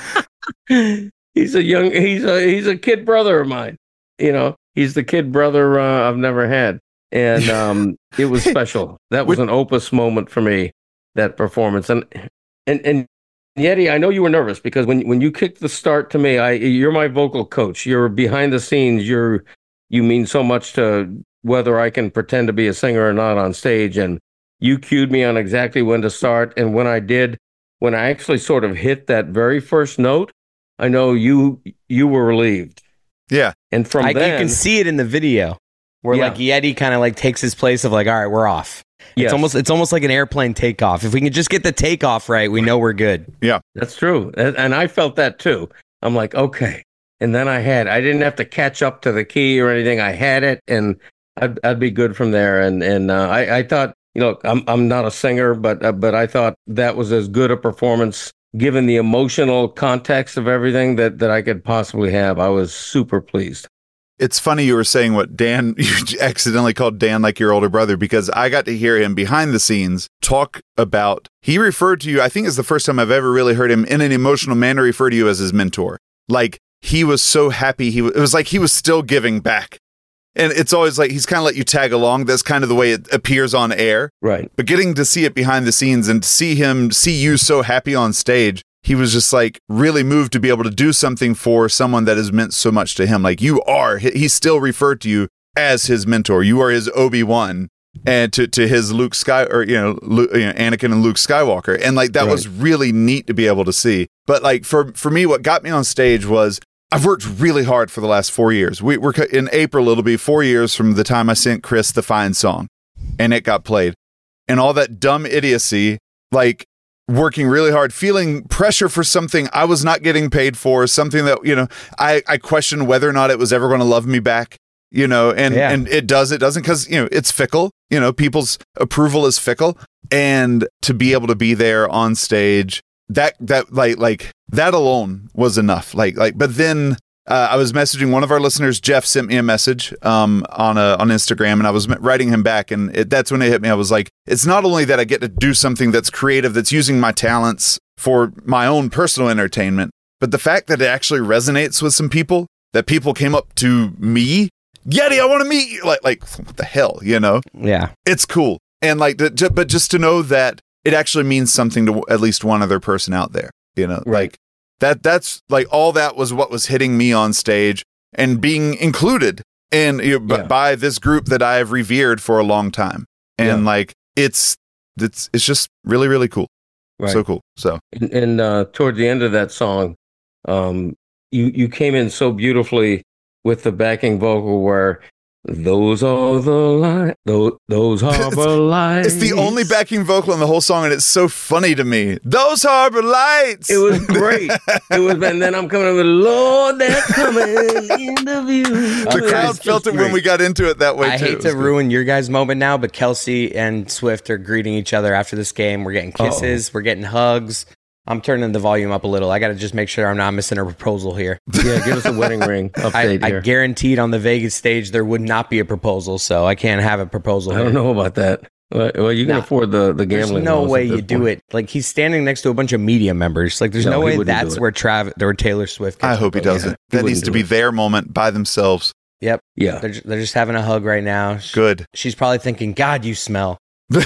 Speaker 11: He's a young. He's a he's a kid brother of mine. You know, he's the kid brother uh, I've never had, and um, it was special. That was an opus moment for me. That performance, and and and. Yeti, I know you were nervous because when when you kicked the start to me, I you're my vocal coach. You're behind the scenes. You're you mean so much to whether I can pretend to be a singer or not on stage. And you cued me on exactly when to start. And when I did, when I actually sort of hit that very first note, I know you you were relieved.
Speaker 3: Yeah.
Speaker 11: And from
Speaker 5: I,
Speaker 11: then,
Speaker 5: you can see it in the video where
Speaker 11: Yeah.
Speaker 5: like Yeti kind of like takes his place of like, all right, we're off.
Speaker 11: Yes.
Speaker 5: It's almost it's almost like an airplane takeoff. If we can just get the takeoff right, we know we're good.
Speaker 3: Yeah,
Speaker 11: that's true. And, and I felt that too. I'm like, okay. And then I had, I didn't have to catch up to the key or anything. I had it, and I'd, I'd be good from there. And and uh, I, I thought, you know, I'm I'm not a singer, but uh, but I thought that was as good a performance, given the emotional context of everything that that I could possibly have. I was super pleased.
Speaker 3: It's funny you were saying what Dan, you accidentally called Dan like your older brother, because I got to hear him behind the scenes talk about, he referred to you, I think it's the first time I've ever really heard him in an emotional manner refer to you as his mentor. Like, he was so happy. He It was like he was still giving back. And it's always like, he's kind of let you tag along. That's kind of the way it appears on air.
Speaker 11: Right.
Speaker 3: But getting to see it behind the scenes and to see him, see you so happy on stage, he was just like really moved to be able to do something for someone that has meant so much to him. Like you are, he still referred to you as his mentor. You are his Obi-Wan and to, to his Luke Sky or, you know, Luke, you know, Anakin and Luke Skywalker. And like, that right. was really neat to be able to see. But like for, for me, what got me on stage was I've worked really hard for the last four years. We, we're in April. It'll be four years from the time I sent Chris the Fine Song and it got played and all that dumb idiocy, like, working really hard, feeling pressure for something I was not getting paid for, something that, you know, I, I questioned whether or not it was ever going to love me back, you know, and, yeah. and it does, it doesn't, because, you know, it's fickle, you know, people's approval is fickle. And to be able to be there on stage, that, that like, like that alone was enough. Like, like, but then uh, I was messaging one of our listeners, Jeff sent me a message um, on a, on Instagram, and I was writing him back, and it, that's when it hit me. I was like, it's not only that I get to do something that's creative, that's using my talents for my own personal entertainment, but the fact that it actually resonates with some people, that people came up to me, Yeti, I want to meet you. Like, like what the hell, you know?
Speaker 5: Yeah.
Speaker 3: It's cool. And like, the, but just to know that it actually means something to at least one other person out there, you know,
Speaker 11: right.
Speaker 3: like, That that's like all that was what was hitting me on stage and being included in you know,
Speaker 11: yeah.
Speaker 3: by this group that I have revered for a long time. And
Speaker 11: yeah.
Speaker 3: like it's it's it's just really, really cool.
Speaker 11: Right.
Speaker 3: So cool. So
Speaker 11: and, and uh, toward the end of that song, um, you you came in so beautifully with the backing vocal where those are the lights, those, those harbor lights.
Speaker 3: It's the only backing vocal in the whole song, and it's so funny to me. Those harbor lights.
Speaker 11: It was great. It was, and then I'm coming up with Lord, they're coming into view.
Speaker 3: The
Speaker 11: I
Speaker 3: crowd felt it
Speaker 11: great.
Speaker 3: when we got into it that way
Speaker 5: I
Speaker 3: too.
Speaker 5: hate to ruin your guys' moment now, but Kelsey and Swift are greeting each other after this game. We're getting kisses. Uh-oh. We're getting hugs. I'm turning the volume up a little. I got to just make sure I'm not missing a proposal here.
Speaker 11: Yeah, give us a wedding ring update
Speaker 5: I,
Speaker 11: here.
Speaker 5: I guaranteed on the Vegas stage there would not be a proposal, so I can't have a proposal
Speaker 11: I
Speaker 5: here.
Speaker 11: don't know about that. Well, you can
Speaker 5: Nah.
Speaker 11: afford the, the gambling.
Speaker 5: There's no
Speaker 11: laws
Speaker 5: way
Speaker 11: at this
Speaker 5: you do
Speaker 11: point.
Speaker 5: it. Like, he's standing next to a bunch of media members. Like, there's
Speaker 11: No,
Speaker 5: no,
Speaker 11: he
Speaker 5: way
Speaker 11: wouldn't do
Speaker 5: that's
Speaker 11: it.
Speaker 5: where Trav or Taylor Swift gets
Speaker 3: I hope he does
Speaker 5: proposed.
Speaker 3: it. That
Speaker 11: wouldn't
Speaker 3: needs to
Speaker 11: do
Speaker 3: be
Speaker 11: it.
Speaker 3: their moment by themselves.
Speaker 5: Yep.
Speaker 11: Yeah.
Speaker 5: They're, they're just having a hug right now. She-
Speaker 3: Good.
Speaker 5: She's probably thinking, God, you smell. Oh,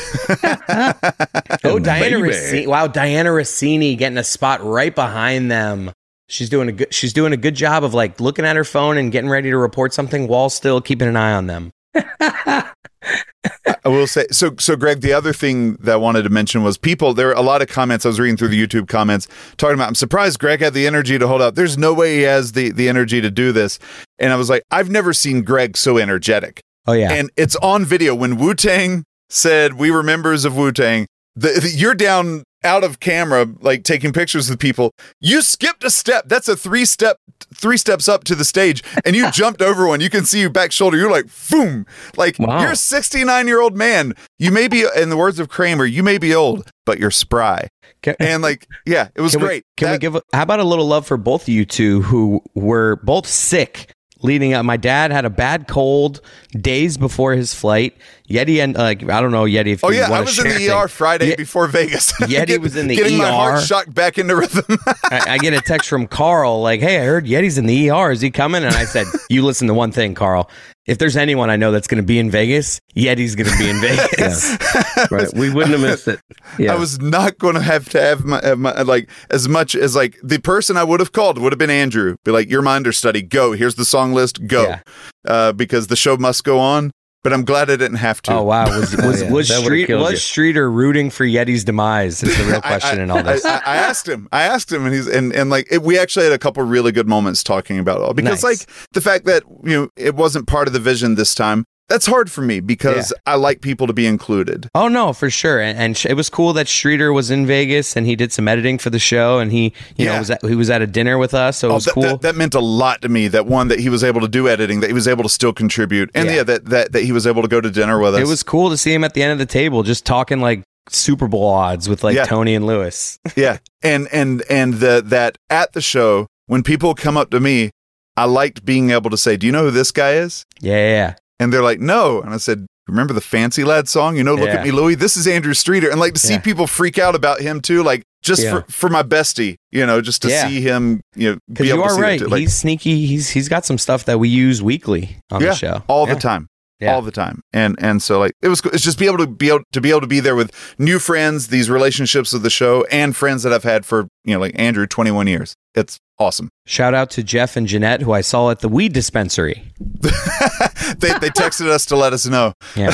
Speaker 5: Diana
Speaker 11: Baby.
Speaker 5: Rossini! Wow, Diana Rossini getting a spot right behind them. She's doing a good. She's doing a good job of like looking at her phone and getting ready to report something while still keeping an eye on them.
Speaker 3: I will say so. So, Greg, the other thing that I wanted to mention was people. There are a lot of comments. I was reading through the YouTube comments talking about. I'm surprised Greg had the energy to hold out. There's no way he has the the energy to do this. And I was like, I've never seen Greg so energetic.
Speaker 5: Oh yeah,
Speaker 3: and it's on video when Wu-Tang said we were members of Wu-Tang. The, the, you're down out of camera, like taking pictures with people. You skipped a step. That's a three step, three steps up to the stage, and you jumped over one. You can see your back shoulder. You're like, boom! Like wow. You're a sixty-nine year old man. You may be, in the words of Kramer, you may be old, but you're spry. Can, and like, yeah, it was
Speaker 5: can
Speaker 3: great.
Speaker 5: We, can that, we give? A, how about a little love for both of you two who were both sick leading up? My dad had a bad cold days before his flight. Yeti and like uh, I don't know Yeti. If
Speaker 3: oh
Speaker 5: you
Speaker 3: yeah, I was in the
Speaker 5: thing.
Speaker 3: E R Friday Ye- before Vegas.
Speaker 5: Yeti Get, was in the
Speaker 3: getting
Speaker 5: E R.
Speaker 3: Getting my heart shocked back into rhythm.
Speaker 5: I, I get a text from Carl like, "Hey, I heard Yeti's in the E R. Is he coming?" And I said, "You listen to one thing, Carl. If there's anyone I know that's going to be in Vegas, Yeti's going to be in Vegas."
Speaker 11: Right? We wouldn't have missed it. Yeah.
Speaker 3: I was not going to have to have my, have my like as much as like the person I would have called would have been Andrew. Be like, "You're my understudy. Go. Here's the song list. Go." Yeah. Uh, because the show must go on. But I'm glad I didn't have to.
Speaker 5: Oh wow! Was was,
Speaker 11: oh, yeah.
Speaker 5: was, Street, was Streeter rooting for Yeti's demise? Is the real question
Speaker 3: I, I,
Speaker 5: in all this.
Speaker 3: I, I asked him. I asked him, and he's and and like it, we actually had a couple really good moments talking about it all because nice. Like the fact that you know it wasn't part of the vision this time. That's hard for me because yeah. I like people to be included.
Speaker 5: Oh no, for sure. And, and sh- it was cool that Streeter was in Vegas and he did some editing for the show, and he, you yeah. know, was at, he was at a dinner with us, so it
Speaker 3: oh,
Speaker 5: was
Speaker 3: that,
Speaker 5: cool.
Speaker 3: That, that meant a lot to me. That one that he was able to do editing, that he was able to still contribute, and yeah, yeah that, that that he was able to go to dinner with us.
Speaker 5: It was cool to see him at the end of the table, just talking like Super Bowl odds with like yeah. Tony and Lewis.
Speaker 3: yeah, and and and the that at the show when people come up to me, I liked being able to say, "Do you know who this guy is?"
Speaker 5: Yeah, yeah. yeah.
Speaker 3: And they're like, "No." And I said, "Remember the Fancy Lad song? You know, Look
Speaker 5: yeah.
Speaker 3: at Me, Louie. This is Andrew Streeter." And like to see yeah. people freak out about him too, like just yeah. for, for my bestie, you know, just to yeah. see him, you know, be able
Speaker 5: you
Speaker 3: to
Speaker 5: are
Speaker 3: see
Speaker 5: right.
Speaker 3: it. Like,
Speaker 5: he's sneaky. He's he's got some stuff that we use weekly on
Speaker 3: yeah,
Speaker 5: the show
Speaker 3: all
Speaker 5: yeah.
Speaker 3: the time.
Speaker 5: Yeah.
Speaker 3: all the time. And and so like it was it's just be able to be able to be able to be there with new friends, these relationships of the show, and friends that I've had for, you know, like Andrew, twenty-one years. It's awesome.
Speaker 5: Shout out to Jeff and Jeanette, who I saw at the weed dispensary.
Speaker 3: they they texted us to let us know.
Speaker 5: Yeah.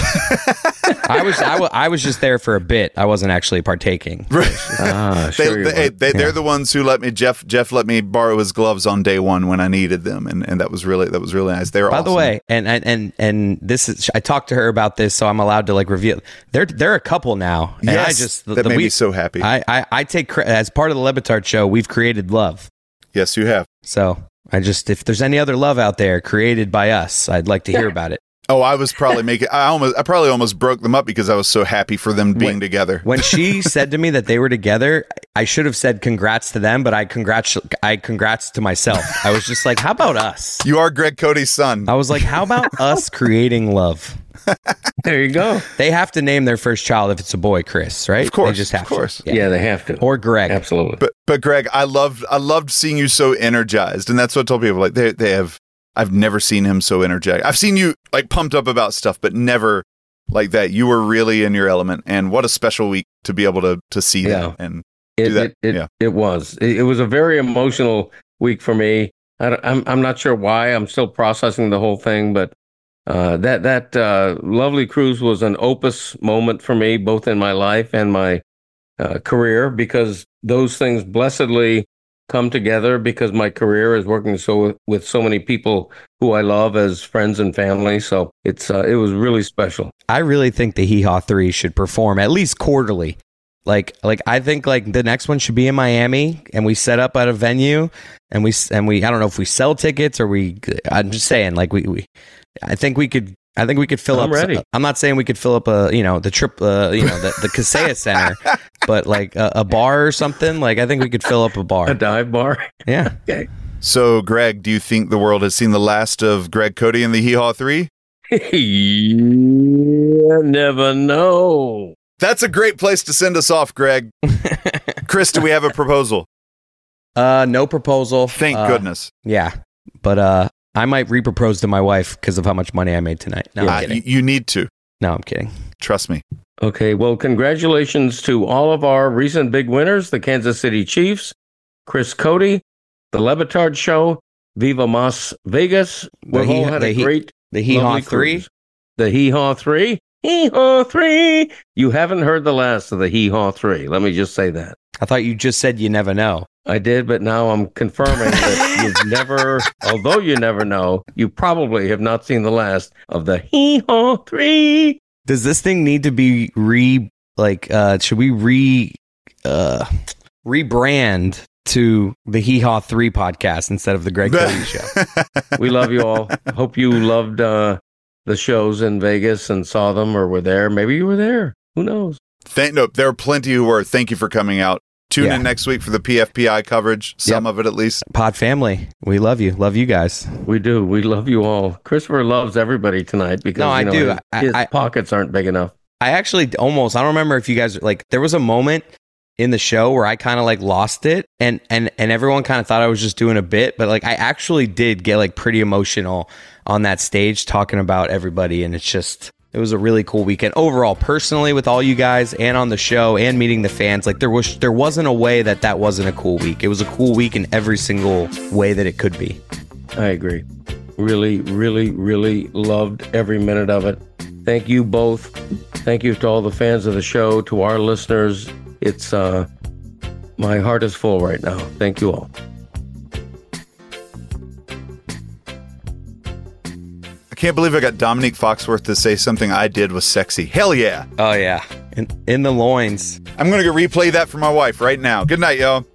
Speaker 5: I was I, w- I was just there for a bit. I wasn't actually partaking.
Speaker 3: Right.
Speaker 11: Ah, sure
Speaker 3: they, they, they,
Speaker 5: yeah.
Speaker 3: they're the ones who let me Jeff Jeff let me borrow his gloves on day one when I needed them, and, and that was really that was really nice. They were
Speaker 5: By
Speaker 3: awesome.
Speaker 5: the way, and, and and and this is I talked to her about this, so I'm allowed to like reveal. They're they're a couple now. And
Speaker 3: yes,
Speaker 5: I just the,
Speaker 3: that
Speaker 5: the,
Speaker 3: made
Speaker 5: we,
Speaker 3: me so happy.
Speaker 5: I, I I take cre- as part of the Lebitard show. We've created love.
Speaker 3: Yes, you have.
Speaker 5: So I just if there's any other love out there created by us, I'd like to hear about it.
Speaker 3: Oh, I was probably making. I almost. I probably almost broke them up because I was so happy for them being
Speaker 5: when,
Speaker 3: together.
Speaker 5: When she said to me that they were together, I should have said congrats to them, but I congrats. I congrats to myself. I was just like, how about us?
Speaker 3: You are Greg Cody's son.
Speaker 5: I was like, how about us creating love?
Speaker 11: There you go.
Speaker 5: They have to name their first child if it's a boy, Chris, right?
Speaker 3: Of course,
Speaker 5: they just have
Speaker 3: of course.
Speaker 5: to.
Speaker 11: Yeah. yeah, they have to.
Speaker 5: Or Greg,
Speaker 11: absolutely.
Speaker 3: But but Greg, I loved I loved seeing you so energized, and that's what I told people. Like they they have. I've never seen him so energetic. I've seen you like pumped up about stuff, but never like that. You were really in your element, and what a special week to be able to to see
Speaker 11: yeah.
Speaker 3: that and
Speaker 11: it,
Speaker 3: do that.
Speaker 11: It, it,
Speaker 3: yeah,
Speaker 11: it was. It, it was a very emotional week for me. I don't, I'm I'm not sure why. I'm still processing the whole thing, but uh, that that uh, lovely cruise was an opus moment for me, both in my life and my uh, career, because those things blessedly come together because my career is working so with so many people who I love as friends and family. So it's uh, it was really special.
Speaker 5: I really think the Hee Haw three should perform at least quarterly. Like like I think like the next one should be in Miami, and we set up at a venue, and we and we I don't know if we sell tickets or we. I'm just saying like we, we I think we could. I think we could fill
Speaker 11: I'm
Speaker 5: up.
Speaker 11: Ready.
Speaker 5: I'm not saying we could fill up a, you know, the trip, uh, you know, the, the Kaseya Center, but like a, a bar or something. Like I think we could fill up a bar,
Speaker 11: a dive bar.
Speaker 5: Yeah.
Speaker 11: Okay.
Speaker 3: So, Greg, do you think the world has seen the last of Greg Cody and the Hee Haw three?
Speaker 11: You never know.
Speaker 3: That's a great place to send us off, Greg. Chris, do we have a proposal?
Speaker 5: Uh, no proposal.
Speaker 3: Thank
Speaker 5: uh,
Speaker 3: goodness.
Speaker 5: Yeah, but uh. I might re-propose to my wife because of how much money I made tonight. No,
Speaker 3: uh,
Speaker 5: I'm kidding.
Speaker 3: You need to.
Speaker 5: No, I'm kidding.
Speaker 3: Trust me.
Speaker 11: Okay, well, congratulations to all of our recent big winners, the Kansas City Chiefs, Chris Cody, the Lebitard Show, Viva Mas Vegas. We've all had a great
Speaker 5: the Hee Haw three.
Speaker 11: Cruise. The Hee Haw three? Hee Haw three! You haven't heard the last of the Hee Haw three. Let me just say that.
Speaker 5: I thought you just said you never know.
Speaker 11: I did, but now I'm confirming that you've never, although you never know, you probably have not seen the last of the Hee Haw three.
Speaker 5: Does this thing need to be re, like, uh, should we re, uh, rebrand to the Hee Haw three podcast instead of the Greg Cody Show?
Speaker 11: We love you all. Hope you loved uh, the shows in Vegas and saw them or were there. Maybe you were there. Who knows?
Speaker 3: Thank, no, there are plenty who were. Thank you for coming out. Tune
Speaker 5: Yeah.
Speaker 3: in next week for the P F P I coverage, some
Speaker 5: Yep.
Speaker 3: of it at least.
Speaker 5: Pod family. We love you. Love you guys.
Speaker 11: We do. We love you all. Christopher loves everybody tonight because
Speaker 5: No, I
Speaker 11: you know,
Speaker 5: do.
Speaker 11: his,
Speaker 5: I-
Speaker 11: his
Speaker 5: I-
Speaker 11: pockets aren't big enough.
Speaker 5: I actually almost, I don't remember if you guys, like, there was a moment in the show where I kind of like lost it and, and, and everyone kind of thought I was just doing a bit, but like I actually did get like pretty emotional on that stage talking about everybody. And it's just, it was a really cool weekend overall, personally, with all you guys and on the show and meeting the fans. Like there was, there wasn't a way that that wasn't a cool week. It was a cool week in every single way that it could be.
Speaker 11: I agree. Really, really, really loved every minute of it. Thank you both. Thank you to all the fans of the show, to our listeners. It's, uh, my heart is full right now. Thank you all.
Speaker 3: I can't believe I got Dominique Foxworth to say something I did was sexy. Hell yeah.
Speaker 5: Oh, yeah. In, in the loins.
Speaker 3: I'm going to go replay that for my wife right now. Good night, y'all.